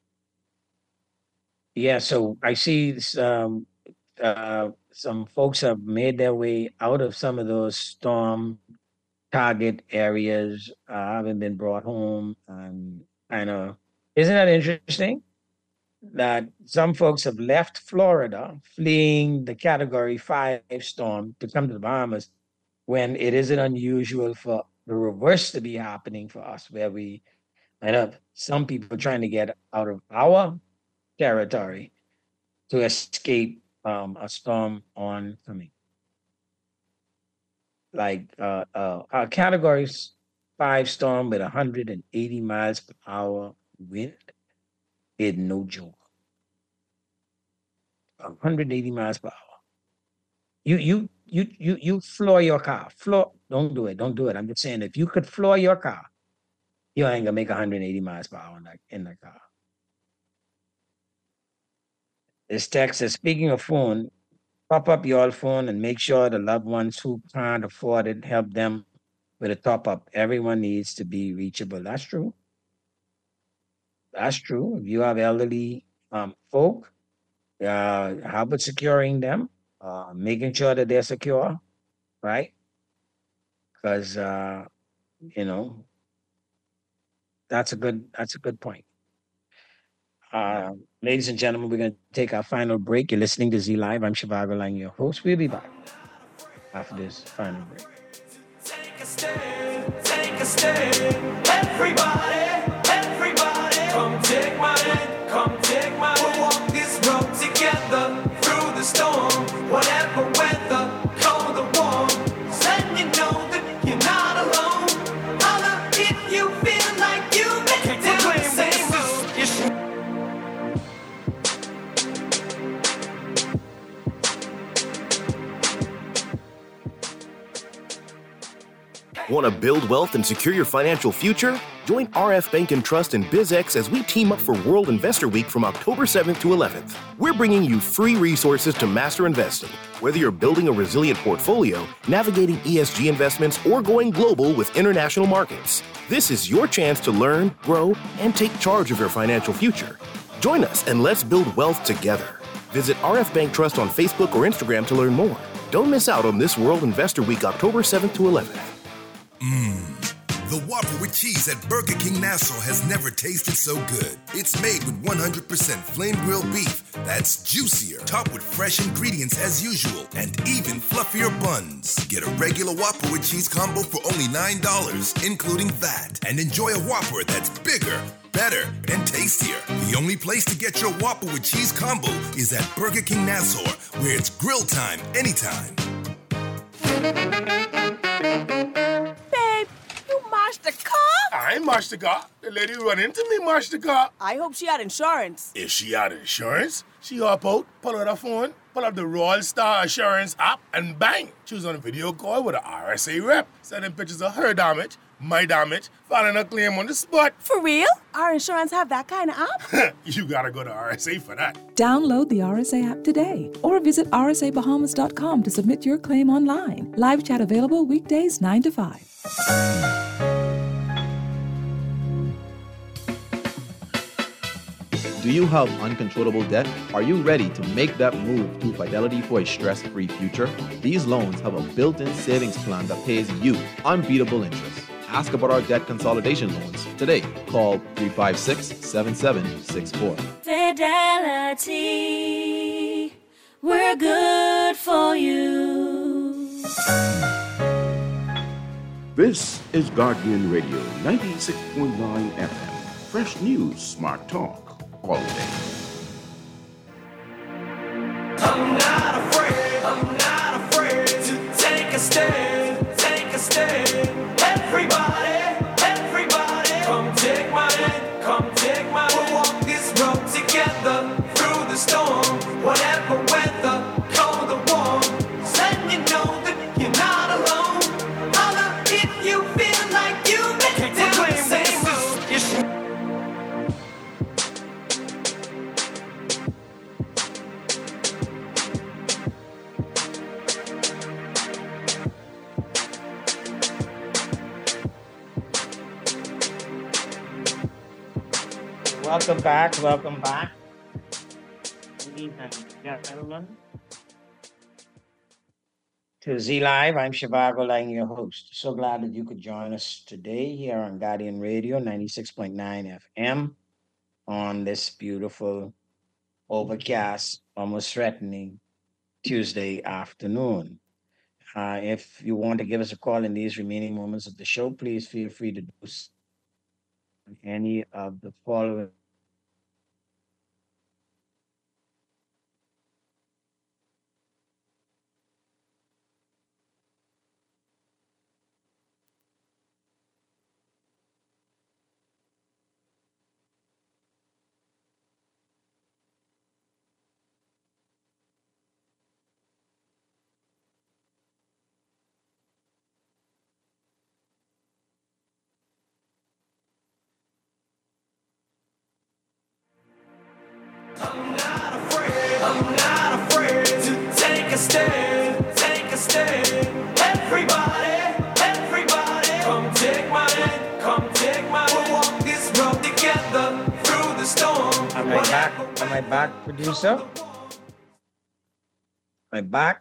Yeah, so I see um, uh, some folks have made their way out of some of those storm target areas, uh, haven't been brought home. And kind of, isn't that interesting? That some folks have left Florida, fleeing the Category five storm to come to the Bahamas, when it isn't unusual for the reverse to be happening for us, where we might have some people trying to get out of our territory to escape um, a storm oncoming. Like uh, uh, our Category five storm with one hundred eighty miles per hour wind is no joke. one hundred eighty miles per hour. You you you you you floor your car. Floor. Don't do it. Don't do it. I'm just saying, if you could floor your car, you ain't gonna make one hundred eighty miles per hour in that in the car. This text says, speaking of phone, top up your phone and make sure the loved ones who can't afford it, help them with a top up. Everyone needs to be reachable. That's true. That's true. If you have elderly um, folk, uh, how about securing them, uh, making sure that they're secure, right? Because, uh, you know, that's a good, that's a good point. Uh, ladies and gentlemen, we're going to take our final break. You're listening to Z Live. I'm Shivago Lang, your host. We'll be back after this final break. Take a stand, take a stand. Everybody, everybody, come take my hand, come take my hand. We'll walk this road together through the storm, whatever weather, cold or warm. Let you know that you're not alone. Holla if you feel like you make it down the same road. Want to build wealth and secure your financial future? Join R F Bank and Trust and BizX as we team up for World Investor Week from October seventh to eleventh. We're bringing you free resources to master investing, whether you're building a resilient portfolio, navigating E S G investments, or going global with international markets. This is your chance to learn, grow, and take charge of your financial future. Join us and let's build wealth together. Visit R F Bank Trust on Facebook or Instagram to learn more. Don't miss out on this World Investor Week, October seventh to eleventh. Mmm. The Whopper with cheese at Burger King Nassau has never tasted so good. It's made with one hundred percent flame grilled beef that's juicier, topped with fresh ingredients as usual, and even fluffier buns. Get a regular Whopper with cheese combo for only nine dollars, including that, and enjoy a Whopper that's bigger, better, and tastier. The only place to get your Whopper with cheese combo is at Burger King Nassau, where it's grill time anytime. Babe, you mashed the car? I ain't mashed the car. The lady run into me mashed the car. I hope she had insurance. If she had insurance, she hop out, pull out her phone, pull up the Royal Star Assurance app, and bang, she was on a video call with an R S A rep, sending pictures of her damage, my damage, filing a claim on the spot. For real? Our insurance have that kind of app? You gotta go to R S A for that. Download the R S A app today or visit r s a bahamas dot com to submit your claim online. Live chat available weekdays nine to five. Do you have uncontrollable debt? Are you ready to make that move to Fidelity for a stress-free future? These loans have a built-in savings plan that pays you unbeatable interest. Ask about our debt consolidation loans today. Call three five six, seven seven six four. Fidelity, we're good for you. This is Guardian Radio ninety-six point nine F M. Fresh news, smart talk, all day. I'm not afraid, I'm not afraid to take a stand, take a stand. Everybody, everybody, come take my hand, come take my hand. We'll walk this road together through the storm, whatever weather, cold or warm. Just letting you know that you're not alone. Holler if you feel like you've been down the same road. Welcome back, welcome back. Ladies and gentlemen, to Z Live. I'm Shivago Lang, your host. So glad that you could join us today here on Guardian Radio ninety-six point nine F M on this beautiful, overcast, almost threatening Tuesday afternoon. Uh, if you want to give us a call in these remaining moments of the show, please feel free to do so. Any of the following. I'm not afraid, I'm not afraid to take a stand, take a stand. Everybody, everybody, come take my hand, come take my hand. We'll walk this road together through the storm. Am I back? Am I back, producer? Am I back?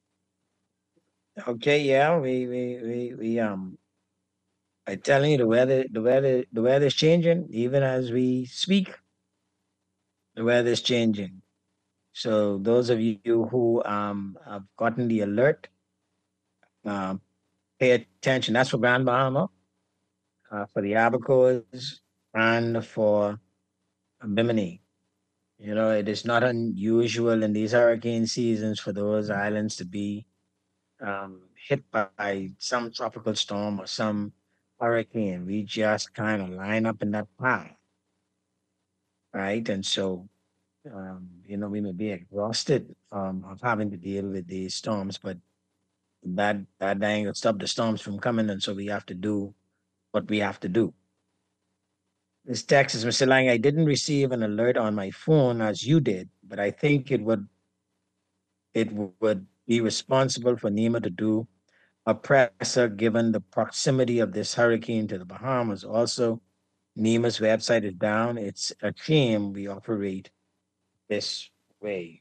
Okay, yeah, we we we we um I'm telling you the weather the weather the weather's changing even as we speak. The weather's changing. So those of you who um have gotten the alert, um, pay attention. That's for Grand Bahama, uh, for the Abacos, and for Bimini. You know, it is not unusual in these hurricane seasons for those islands to be um, hit by some tropical storm or some hurricane. We just kind of line up in that path, right? And so, um, you know, we may be exhausted um, of having to deal with these storms, but that that dang will stop the storms from coming, and so we have to do what we have to do. This text is Mister Lang. I didn't receive an alert on my phone as you did, but I think it would it would be responsible for NEMA to do a presser given the proximity of this hurricane to the Bahamas. Also, NEMA's website is down. It's a shame we operate this way.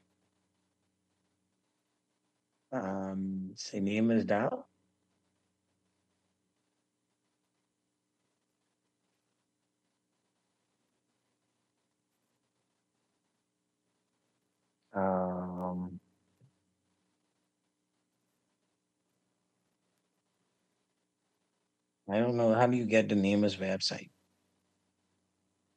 Um, say NEMA is down. Um, I don't know. How do you get the NEMA's website?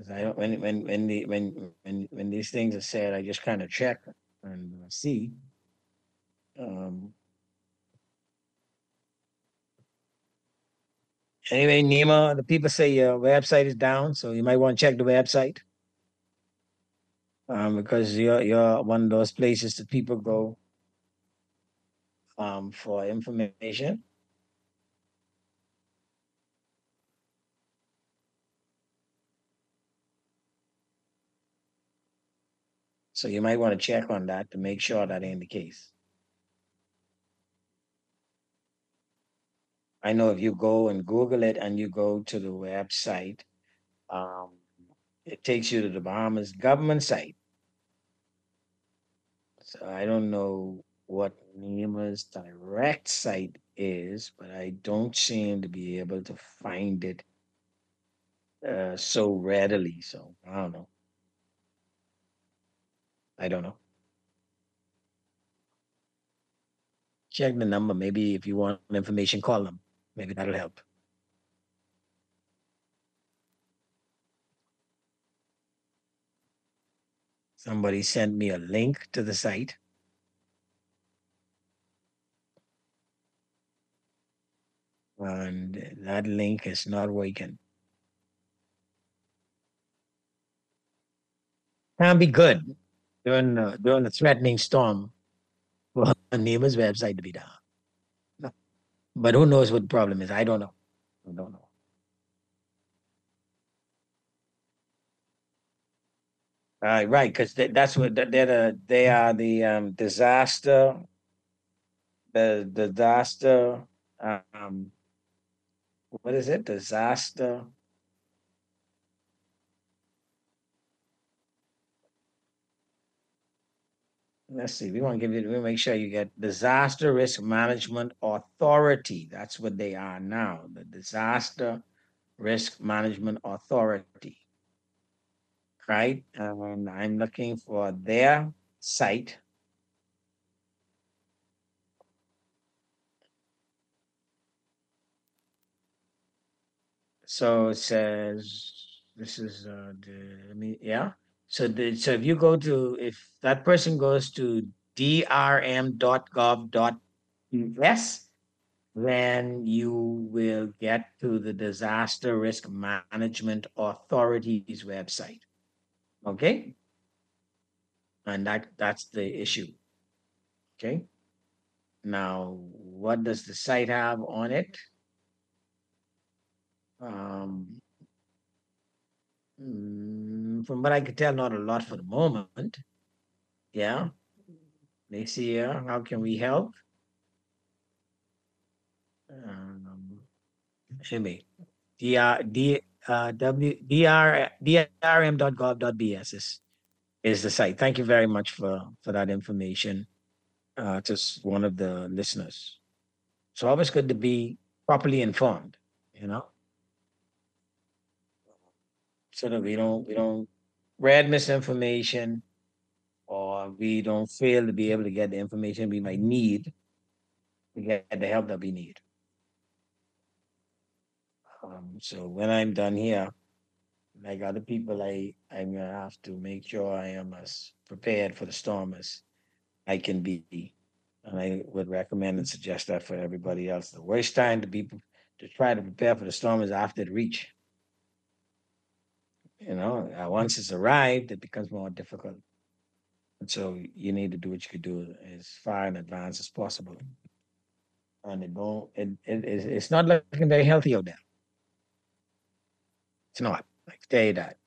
'Cause I don't, when when when the when when when these things are said, I just kind of check and uh, see. Um, anyway, Nima, the people say your website is down, so you might want to check the website. Um, because you're you're one of those places that people go um for information. So you might want to check on that to make sure that ain't the case. I know if you go and Google it and you go to the website, um, it takes you to the Bahamas government site. So I don't know what NEMA's direct site is, but I don't seem to be able to find it uh, so readily. So I don't know. I don't know. Check the number. Maybe if you want information, call them. Maybe that'll help. Somebody sent me a link to the site. And that link is not working. Can't be good during, uh, during a threatening storm for a neighbor's website to be down. No. But who knows what the problem is? I don't know. I don't know. Uh, right, because that's what they're the they are the um, disaster, the disaster. Um, what is it? Disaster. Let's see. We want to give you. We make sure you get Disaster Risk Management Authority. That's what they are now. The Disaster Risk Management Authority. Right, and I'm looking for their site. So it says this is uh the I mean yeah. So the so if you go to if that person goes to d r m dot gov dot u s, then you will get to the Disaster Risk Management Authority's website. Okay. And that that's the issue. Okay. Now, what does the site have on it? Um, mm, from what I could tell, not a lot for the moment. Yeah. They see here, how can we help? Um, anyway, dr, d, uh, w, dr, d r m dot gov dot b s is, is the site. Thank you very much for, for that information uh, to one of the listeners. It's always good to be properly informed, you know? So that we don't we don't read misinformation, or we don't fail to be able to get the information we might need to get the help that we need. Um, so when I'm done here, like other people, I I'm gonna have to make sure I am as prepared for the storm as I can be, and I would recommend and suggest that for everybody else. The worst time to be to try to prepare for the storm is after it reach. You know, uh, once it's arrived, it becomes more difficult. And so you need to do what you can do as far in advance as possible. And it don't, it, it, it's not looking very healthy out there. It's not. I can tell you that.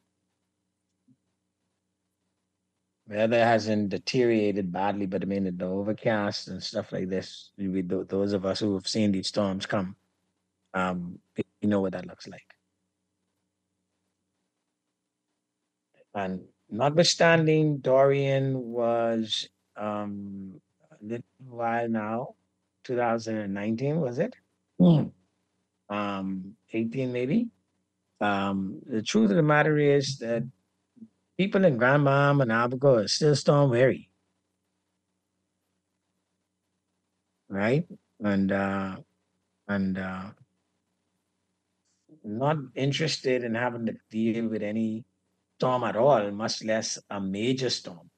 Weather hasn't deteriorated badly, but I mean, the overcast and stuff like this, we, those of us who have seen these storms come, um, we know what that looks like. And notwithstanding, Dorian was um, a little while now, two thousand nineteen, was it? Mm. Um, eighteen maybe. Um, the truth of the matter is that people in Grand Bahama and Abaco are still storm weary, right? And uh, and uh, not interested in having to deal with any storm at all, much less a major storm.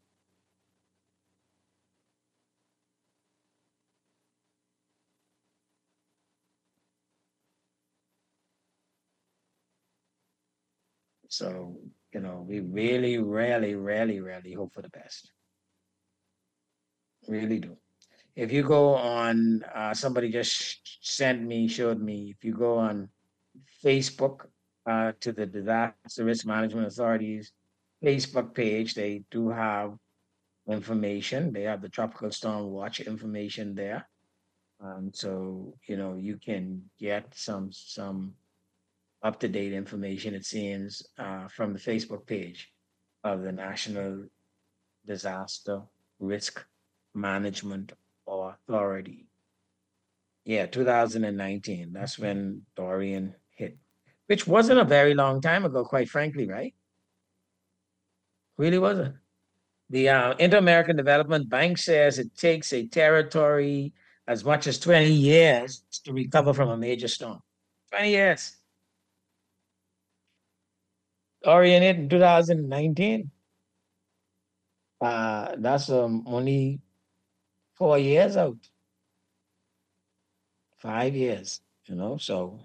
So, you know, we really, really, really, really hope for the best. Really do. If you go on, uh, somebody just sent me, showed me, if you go on Facebook uh, to the Disaster Risk Management Authority's Facebook page, they do have information. They have the Tropical Storm Watch information there. Um, so, you know, you can get some some up-to-date information, it seems, uh, from the Facebook page of the National Disaster Risk Management Authority. Yeah, two thousand nineteen. That's when Dorian hit, which wasn't a very long time ago, quite frankly, right? Really wasn't. The uh, Inter-American Development Bank says it takes a territory as much as twenty years to recover from a major storm. twenty years. Dorian hit in two thousand nineteen. Uh, that's um, only four years out. Five years, you know, so.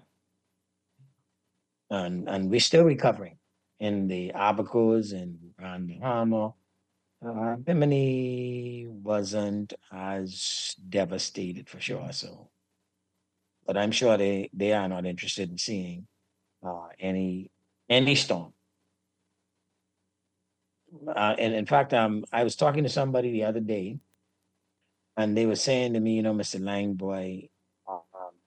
And, and we're still recovering in the Abacus and Grand Bahama. Uh, Bimini wasn't as devastated for sure, so. But I'm sure they, they are not interested in seeing uh, any any storm. Uh, and in fact, um, I was talking to somebody the other day, and they were saying to me, you know, Mister Lang, boy, um,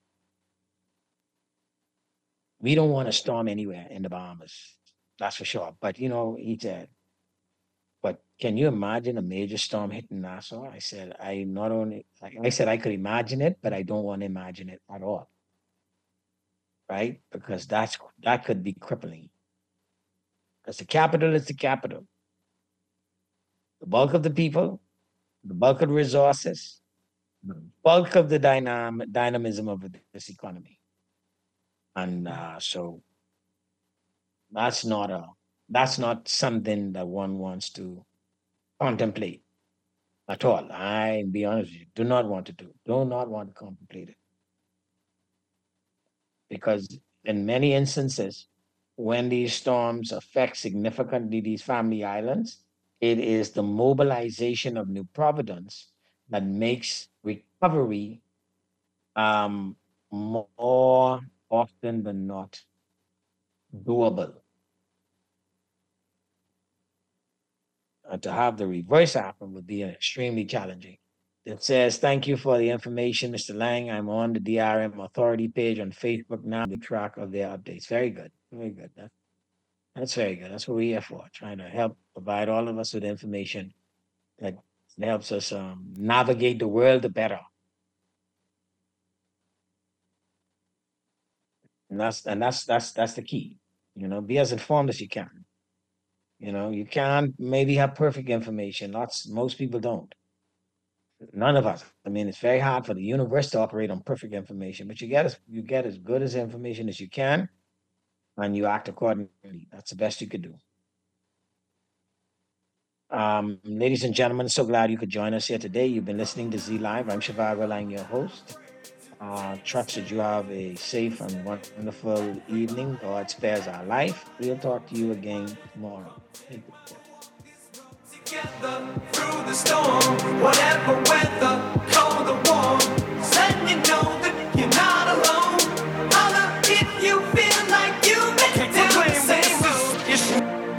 we don't want a storm anywhere in the Bahamas. That's for sure. But, you know, he said, but can you imagine a major storm hitting Nassau? I said, I not only, I said I could imagine it, but I don't want to imagine it at all. Right? Because that's that could be crippling. Because the capital is the capital. The bulk of the people, the bulk of the resources, the bulk of the dynam- dynamism of this economy. And uh, so that's not a that's not something that one wants to contemplate at all. I be honest with you, do not want to do, do not want to contemplate it. Because in many instances, when these storms affect significantly these family islands, it is the mobilization of New Providence that makes recovery um, more often than not doable. And to have the reverse happen would be extremely challenging. It says, thank you for the information, Mister Lang. I'm on the D R M Authority page on Facebook now to keep track of their updates. Very good. Very good. That, that's very good. That's what we're here for, trying to help provide all of us with information that helps us um, navigate the world the better. And that's and that's that's that's the key. You know, be as informed as you can. You know, you can't maybe have perfect information. Lots, most people don't. None of us. I mean, it's very hard for the universe to operate on perfect information, but you get as you get as good as information as you can, and you act accordingly. That's the best you could do. Um, ladies and gentlemen, so glad you could join us here today. You've been listening to Z Live. I'm Shivago Lang, your host. Uh, trust that you have a safe and wonderful evening. God spares our life. We'll talk to you again tomorrow. Together through the storm, whatever